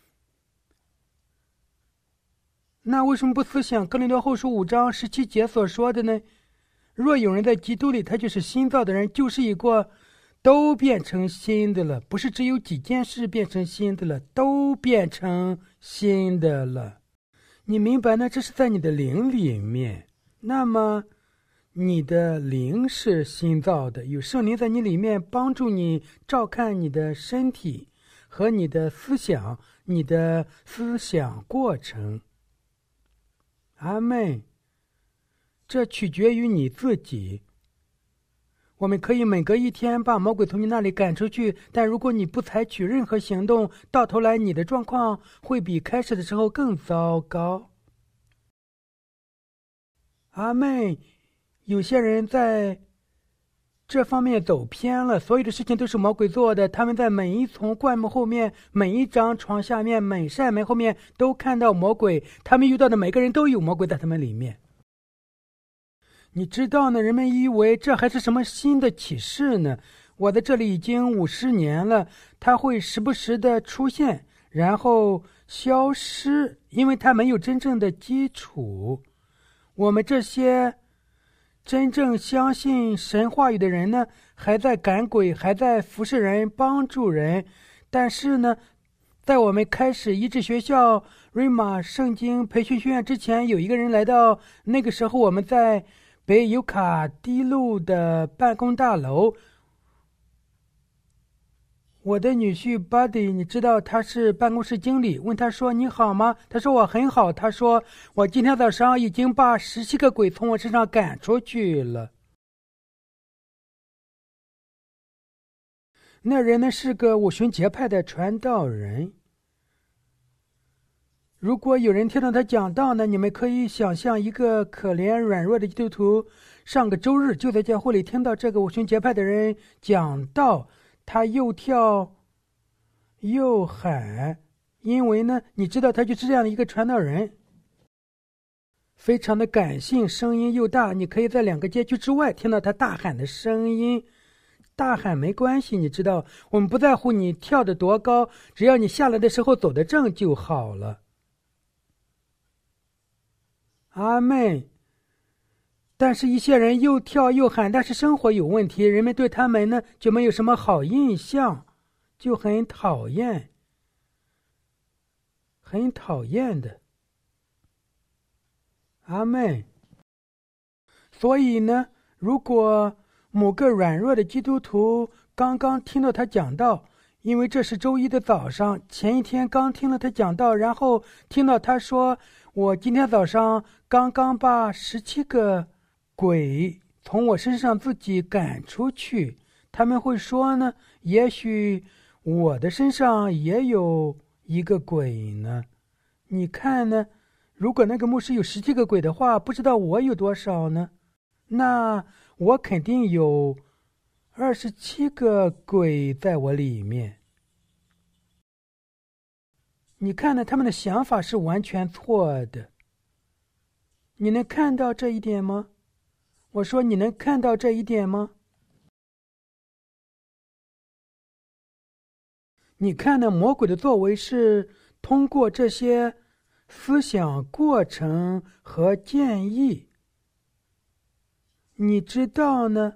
那为什么不思想哥林多后书五章十七节所说的呢？若有人在基督里，他就是新造的人，旧事已过，都变成新的了。不是只有几件事变成新的了，都变成新的了。你明白呢？这是在你的灵里面。那么你的灵是新造的，有圣灵在你里面帮助你照看你的身体和你的思想，你的思想过程。阿们。这取决于你自己。 我们可以每隔一天把魔鬼从你那里赶出去，但如果你不采取任何行动，到头来你的状况会比开始的时候更糟糕。阿妹，有些人在这方面走偏了，所有的事情都是魔鬼做的。他们在每一丛灌木后面，每一张床下面，每扇门后面都看到魔鬼。他们遇到的每个人都有魔鬼在他们里面。你知道呢？人们以为这还是什么新的启示呢？我在这里已经五十年了，它会时不时的出现，然后消失，因为它没有真正的基础。我们这些真正相信神话语的人呢，还在赶鬼，还在服侍人，帮助人。但是呢，在我们开始医治学校瑞玛圣经培训学院之前，有一个人来到，那个时候我们在北尤卡低路的办公大楼。我的女婿 Buddy， 你知道他是办公室经理，问他说你好吗？他说我很好。他说我今天早上已经把十七个鬼从我身上赶出去了。那人呢是个五旬节派的传道人。如果有人听到他讲道呢，你们可以想象一个可怜软弱的基督徒，上个周日就在教会里听到这个五旬节派的人讲道，他又跳又喊，因为呢，你知道他就是这样的一个传道人，非常的感性，声音又大，你可以在两个街区之外听到他大喊的声音。大喊没关系，你知道，我们不在乎你跳得多高，只要你下来的时候走得正就好了。阿妹。但是一些人又跳又喊，但是生活有问题，人们对他们呢就没有什么好印象，就很讨厌，很讨厌的。阿妹。所以呢，如果某个软弱的基督徒刚刚听到他讲道，因为这是周一的早上，前一天刚听了他讲道，然后听到他说我今天早上刚刚把十七个鬼从我身上自己赶出去，他们会说呢，也许我的身上也有一个鬼呢。你看呢，如果那个牧师有十七个鬼的话，不知道我有多少呢？那我肯定有二十七个鬼在我里面。你看呢，他们的想法是完全错的。你能看到这一点吗？我说你能看到这一点吗？你看呢，魔鬼的作为是通过这些思想过程和建议。你知道呢，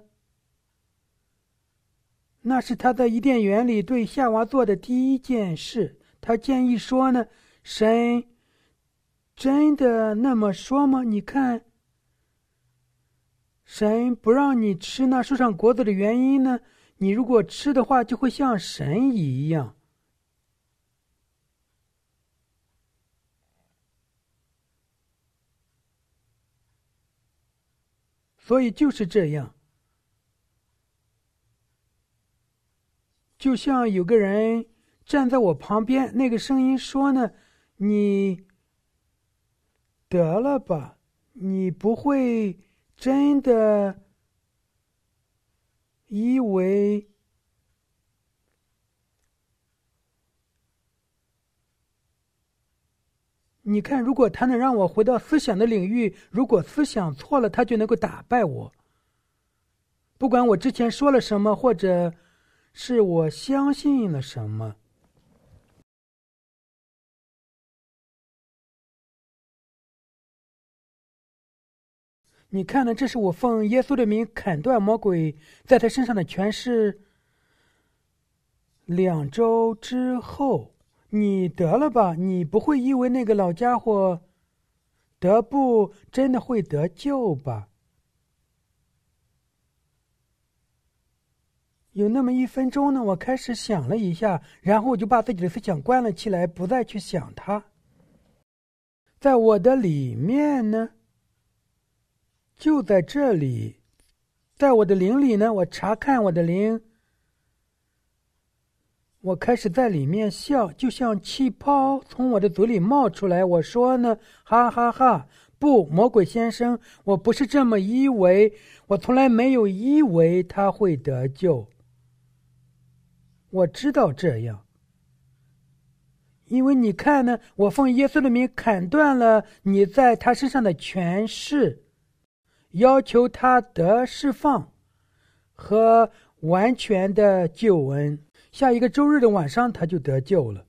那是他在伊甸园里对夏娃做的第一件事。他建议说呢，神真的那么说吗？你看，神不让你吃那树上果子的原因呢，你如果吃的话就会像神一样。所以就是这样，就像有个人站在我旁边，那个声音说呢，你得了吧，你不会真的以为你看，如果他能让我回到思想的领域，如果思想错了，他就能够打败我。不管我之前说了什么，或者是我相信了什么。你看呢？这是我奉耶稣的名砍断魔鬼在他身上的权势。两周之后，你得了吧？你不会以为那个老家伙得不真的会得救吧？有那么一分钟呢，我开始想了一下，然后我就把自己的思想关了起来，不再去想它。在我的里面呢，就在这里， 在我的灵里呢，我查看我的灵，我开始在里面笑，就像气泡从我的嘴里冒出来。我说呢，哈哈哈，不，魔鬼先生，我不是这么以为，我从来没有以为他会得救。我知道这样，因为你看呢，我奉耶稣的名砍断了你在他身上的权势，要求他得释放和完全的救恩。下一个周日的晚上他就得救了。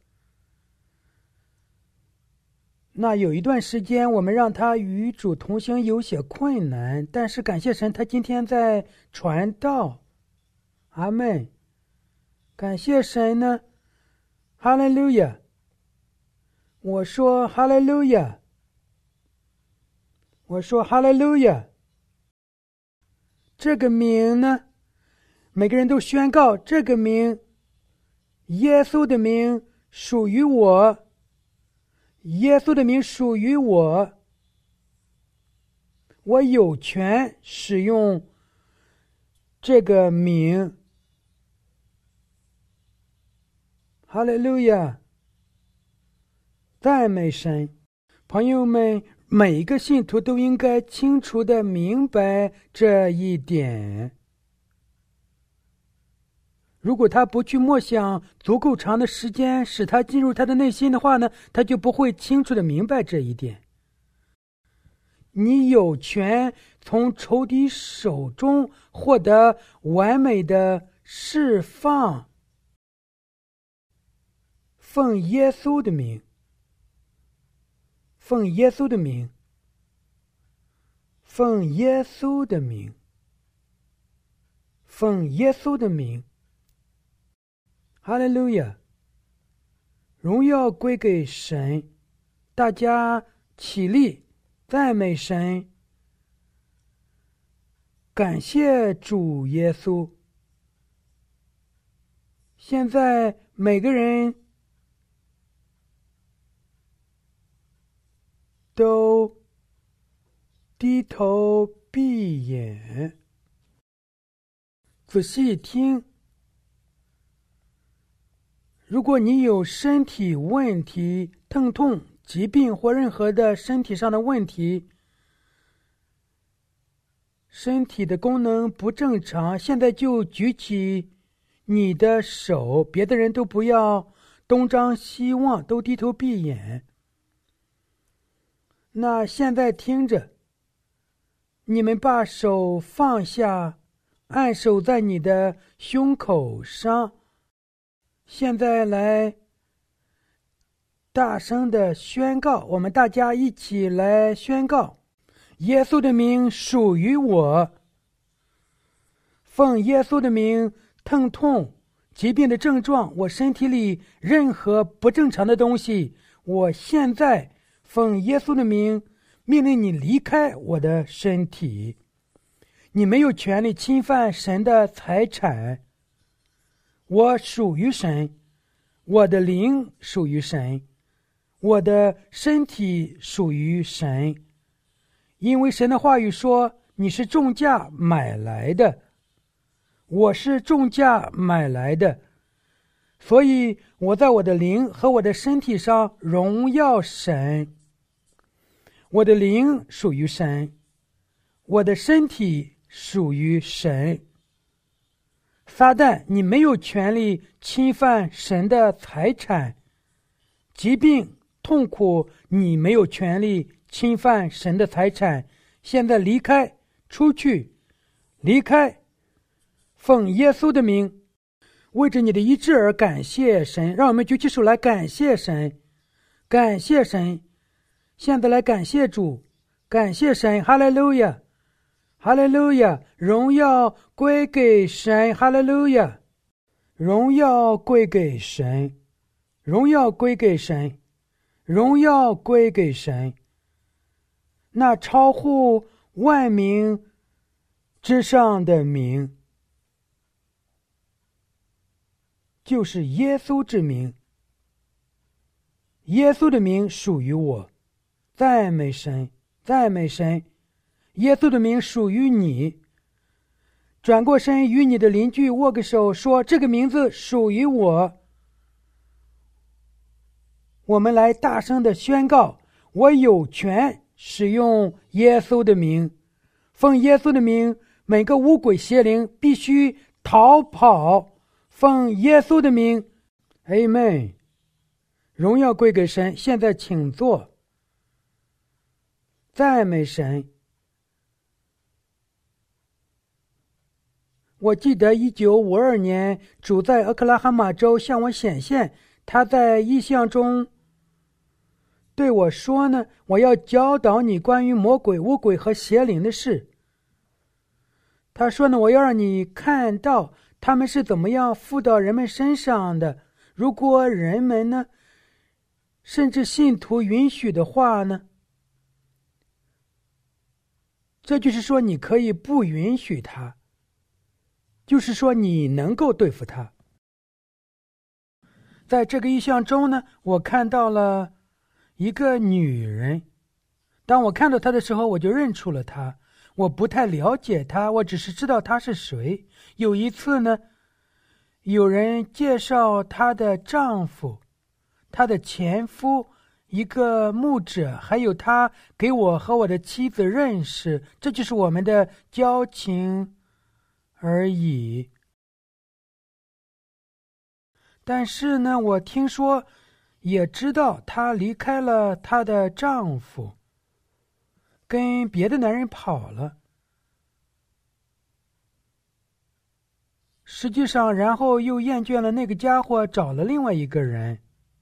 那有一段时间我们让他与主同行有些困难，但是感谢神，他今天在传道。阿们。感谢神呢，哈利路亚。我说哈利路亚，我说哈利路亚。这个名呢，每个人都宣告这个名，耶稣的名属于我，耶稣的名属于我，我有权使用这个名。哈利路亚，赞美神。朋友们，每一个信徒都应该清楚地明白这一点。如果他不去默想足够长的时间，使他进入他的内心的话呢，他就不会清楚地明白这一点。你有权从仇敌手中获得完美的释放。奉耶稣的名，奉耶稣的名，奉耶稣的名，奉耶稣的名。哈利路亚！荣耀归给神，大家起立，赞美神，感谢主耶稣。现在每个人都低头闭眼，仔细听。如果你有身体问题、疼痛、疾病或任何的身体上的问题，身体的功能不正常，现在就举起你的手，别的人都不要东张西望，都低头闭眼。那现在听着，你们把手放下，按手在你的胸口上。现在来大声的宣告，我们大家一起来宣告：耶稣的名属于我。奉耶稣的名，疼痛、疾病的症状，我身体里任何不正常的东西，我现在奉耶稣的名，命令你离开我的身体。你没有权利侵犯神的财产。我属于神，我的灵属于神，我的身体属于神。因为神的话语说，你是重价买来的，我是重价买来的，所以我在我的灵和我的身体上荣耀神。我的灵属于神，我的身体属于神。撒旦，你没有权利侵犯神的财产。疾病、痛苦，你没有权利侵犯神的财产。现在离开，出去，离开。奉耶稣的名，为着你的医治而感谢神。让我们举起手来感谢神，感谢神。现在来感谢主，感谢神，哈利路亚，哈利路亚，荣耀归给神，哈利路亚，荣耀归给神，荣耀归给神，荣耀归给神。那超乎万名之上的名，就是耶稣之名。耶稣的名属于我，赞美神，赞美神。耶稣的名属于你。 转过身与你的邻居握个手，说这个名字属于我。我们来大声地宣告，我有权使用耶稣的名，奉耶稣的名，每个污鬼邪灵必须逃跑，奉耶稣的名。 Amen。 荣耀归给神。现在请坐，赞美神。我记得一九五二年主在俄克拉荷马州向我显现，他在异象中对我说呢，我要教导你关于魔鬼、污鬼和邪灵的事。他说呢，我要让你看到他们是怎么样附到人们身上的。如果人们呢，甚至信徒允许的话呢，这就是说你可以不允许他，就是说你能够对付他。在这个异象中呢，我看到了一个女人。当我看到她的时候，我就认出了她。我不太了解她，我只是知道她是谁。有一次呢，有人介绍她的丈夫，她的前夫，一个牧者，还有她给我和我的妻子认识，这就是我们的交情而已。但是呢，我听说也知道她离开了她的丈夫，跟别的男人跑了。实际上，然后又厌倦了那个家伙，找了另外一个人，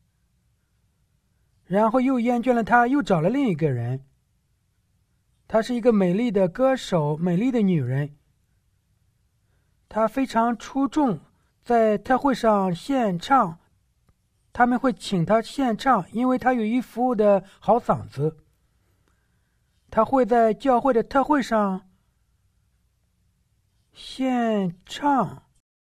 然后又厌倦了他，又找了另一个人。她是一个美丽的歌手，美丽的女人。她非常出众，在特会上献唱，他们会请她献唱，因为她有一副的好嗓子。她会在教会的特会上献唱。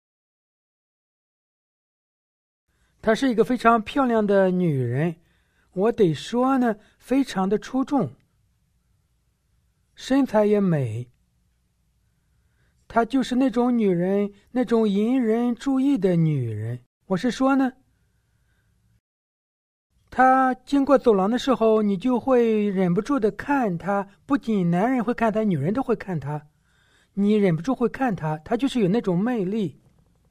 她是一个非常漂亮的女人，我得说呢，非常的出众，身材也美。她就是那种女人，那种引人注意的女人。我是说呢，她经过走廊的时候，你就会忍不住的看她，不仅男人会看她，女人都会看她，你忍不住会看她，她就是有那种魅力。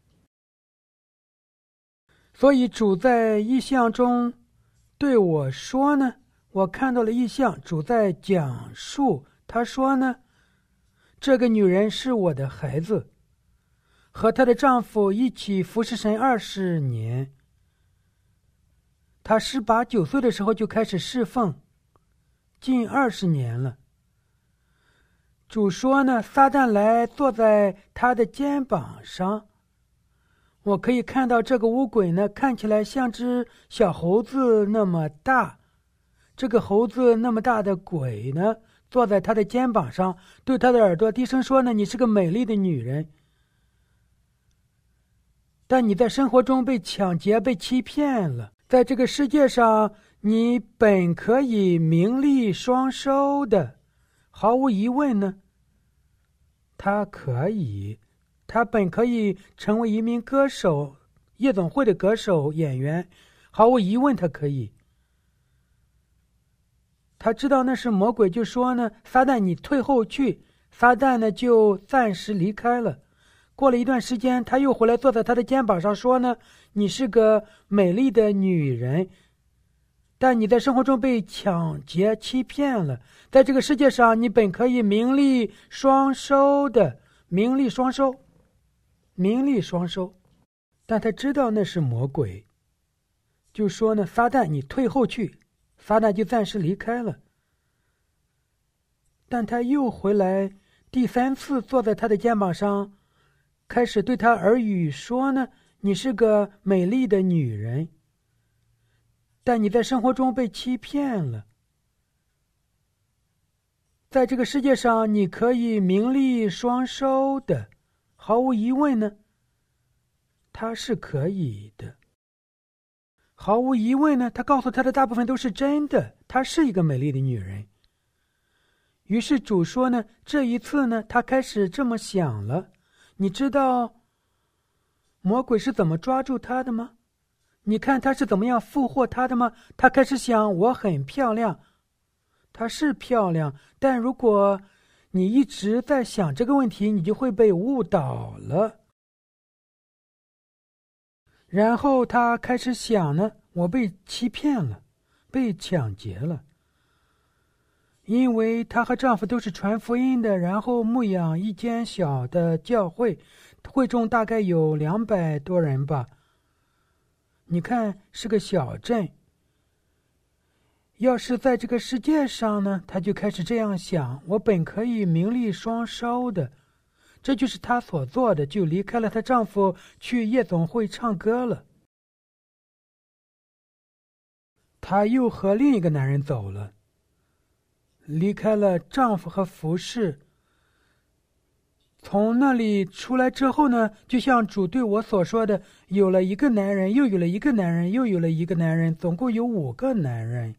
所以主在异象中对我说呢，我看到了异象，主在讲述，他说呢，这个女人是我的孩子，和她的丈夫一起服侍神二十年。她十八九岁的时候就开始侍奉，近二十年了。主说呢，撒旦来坐在她的肩膀上。我可以看到这个乌鬼呢，看起来像只小猴子那么大。这个猴子那么大的鬼呢，坐在他的肩膀上，对他的耳朵低声说呢，你是个美丽的女人，但你在生活中被抢劫，被欺骗了。在这个世界上，你本可以名利双收的。毫无疑问呢，他可以他本可以成为一名歌手，夜总会的歌手演员，毫无疑问他可以。他知道那是魔鬼，就说呢，撒旦你退后去。撒旦呢就暂时离开了。过了一段时间，他又回来坐在他的肩膀上说呢，你是个美丽的女人，但你在生活中被抢劫欺骗了。在这个世界上，你本可以名利双收的，名利双收名利双收。但他知道那是魔鬼，就说呢，撒旦你退后去。撒旦就暂时离开了。但他又回来，第三次坐在他的肩膀上，开始对他耳语说呢，你是个美丽的女人，但你在生活中被欺骗了。在这个世界上，你可以名利双收的。毫无疑问呢，他是可以的。毫无疑问呢，他告诉他的大部分都是真的，她是一个美丽的女人。于是主说呢，这一次呢，他开始这么想了， 你知道魔鬼是怎么抓住她的吗？你看她是怎么样俘获她的吗？她开始想，我很漂亮。她是漂亮，但如果你一直在想这个问题，你就会被误导了。然后她开始想呢，我被欺骗了，被抢劫了。因为她和丈夫都是传福音的，然后牧养一间小的教会，会众大概有两百多人吧。你看，是个小镇。要是在这个世界上呢，她就开始这样想，我本可以名利双收的。这就是她所做的，就离开了她丈夫，去夜总会唱歌了。她又和另一个男人走了，离开了丈夫和服侍。从那里出来之后呢，就像主对我所说的，有了一个男人，又有了一个男人，又有了一个男人，总共有五个男人。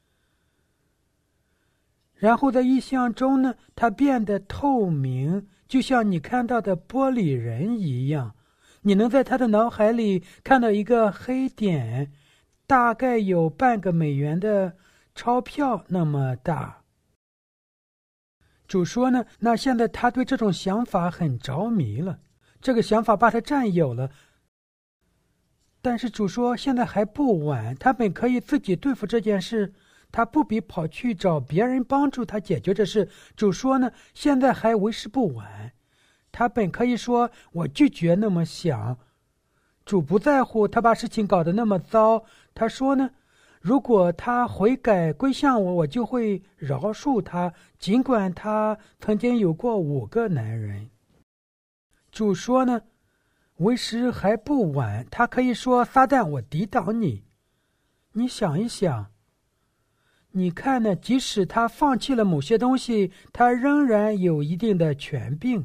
然后在异象中呢，他变得透明，就像你看到的玻璃人一样。你能在他的脑海里看到一个黑点，大概有半个美元的钞票那么大。主说呢，那现在他对这种想法很着迷了，这个想法把他占有了。但是主说现在还不晚，他本可以自己对付这件事，他不必跑去找别人帮助他解决这事。主说呢，现在还为时不晚，他本可以说我拒绝那么想。主不在乎他把事情搞得那么糟，他说呢，如果他悔改归向我，我就会饶恕他，尽管他曾经有过五个男人。主说呢，为时还不晚，他可以说撒旦，我抵挡你。你想一想，你看呢，即使他放弃了某些东西，他仍然有一定的权柄。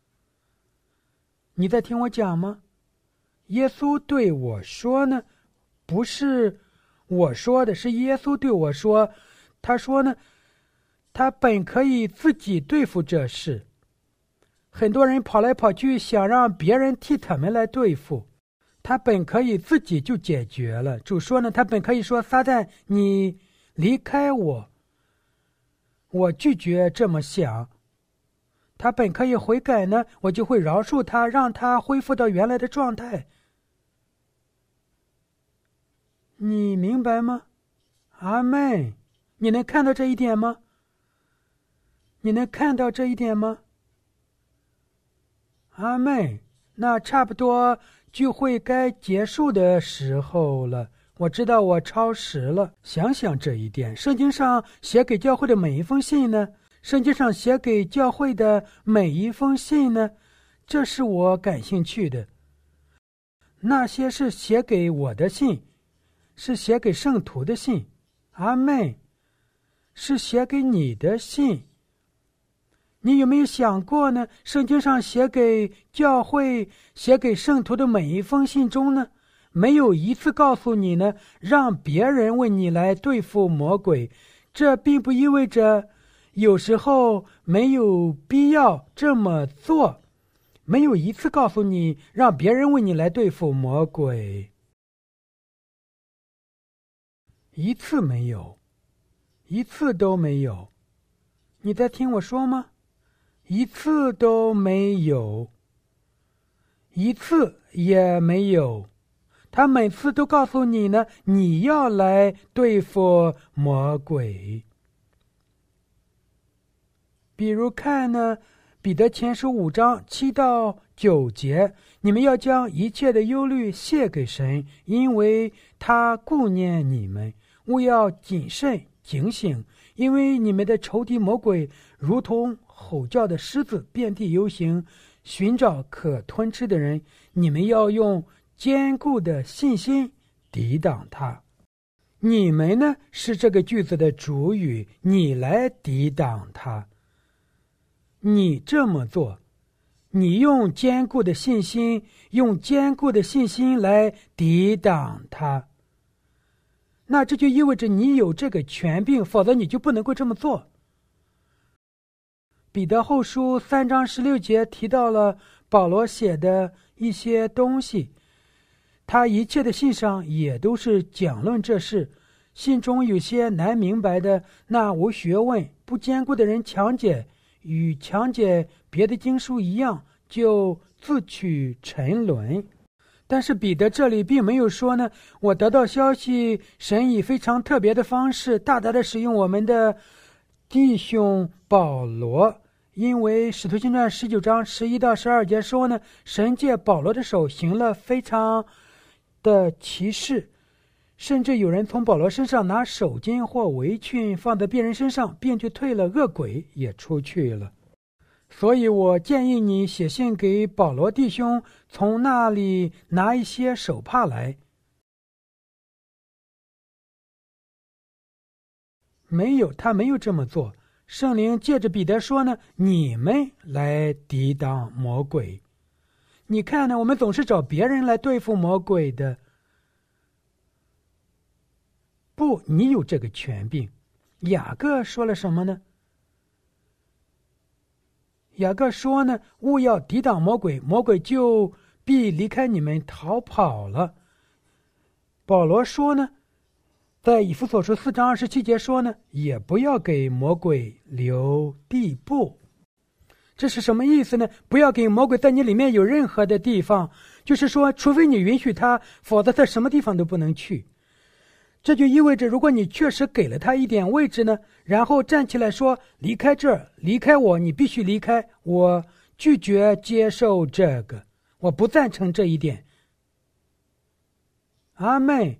你在听我讲吗？耶稣对我说呢，不是我说的，是耶稣对我说。他说呢，他本可以自己对付这事。很多人跑来跑去，想让别人替他们来对付，他本可以自己就解决了。主说呢，他本可以说，撒旦，你离开我，我拒绝这么想。他本可以悔改呢，我就会饶恕他，让他恢复到原来的状态。你明白吗？阿们。你能看到这一点吗？你能看到这一点吗？阿们。那差不多聚会该结束的时候了。我知道我超时了。想想这一点，圣经上写给教会的每一封信呢，圣经上写给教会的每一封信呢，这是我感兴趣的。那些是写给我的信，是写给圣徒的信。阿们。是写给你的信。你有没有想过呢？圣经上写给教会、写给圣徒的每一封信中呢，没有一次告诉你呢，让别人为你来对付魔鬼。这并不意味着有时候没有必要这么做。没有一次告诉你让别人为你来对付魔鬼，一次没有，一次都没有。你在听我说吗？一次都没有，一次也没有。他每次都告诉你呢，你要来对付魔鬼。比如看呢，彼得前书五章七到九节，你们要将一切的忧虑卸给神，因为他顾念你们。务要谨慎警醒，因为你们的仇敌魔鬼如同吼叫的狮子，遍地游行，寻找可吞吃的人。你们要用坚固的信心抵挡他。你们呢，是这个句子的主语，你来抵挡他。你这么做，你用坚固的信心，用坚固的信心来抵挡他。那这就意味着你有这个权柄，否则你就不能够这么做。 彼得后书三章十六节提到了保罗写的一些东西，他一切的信上也都是讲论这事。信中有些难明白的，那无学问不坚固的人强解，与强解别的经书一样，就自取沉沦。但是彼得这里并没有说呢，我得到消息，神以非常特别的方式大大的使用我们的弟兄保罗，因为使徒行传十九章十一到十二节说呢，神借保罗的手行了非常的奇事，甚至有人从保罗身上拿手巾或围裙放在别人身上，并就退了，恶鬼也出去了。所以我建议你写信给保罗弟兄，从那里拿一些手帕来。没有，他没有这么做。圣灵借着彼得说呢，你们来抵挡魔鬼。你看呢，我们总是找别人来对付魔鬼的。不，你有这个权柄。雅各说了什么呢？雅各说呢，勿要抵挡魔鬼，魔鬼就必离开你们逃跑了。保罗说呢，在以弗所书四章二十七节说呢，也不要给魔鬼留地步。这是什么意思呢？不要给魔鬼在你里面有任何的地方，就是说除非你允许他，否则他什么地方都不能去。这就意味着，如果你确实给了他一点位置呢，然后站起来说，离开这儿，离开我，你必须离开，我拒绝接受这个，我不赞成这一点。阿们。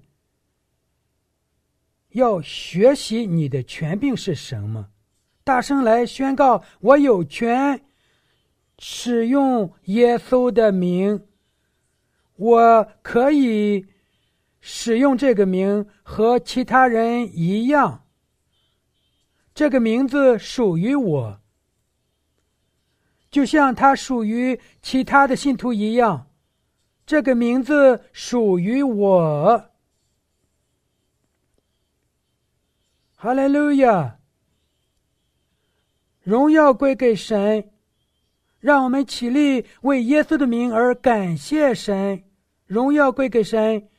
要学习你的权柄是什么，大声来宣告，我有权使用耶稣的名，我可以使用这个名和其他人一样，这个名字属于我，就像它属于其他的信徒一样，这个名字属于我。哈利路亚！荣耀归给神，让我们起立为耶稣的名而感谢神。荣耀归给神。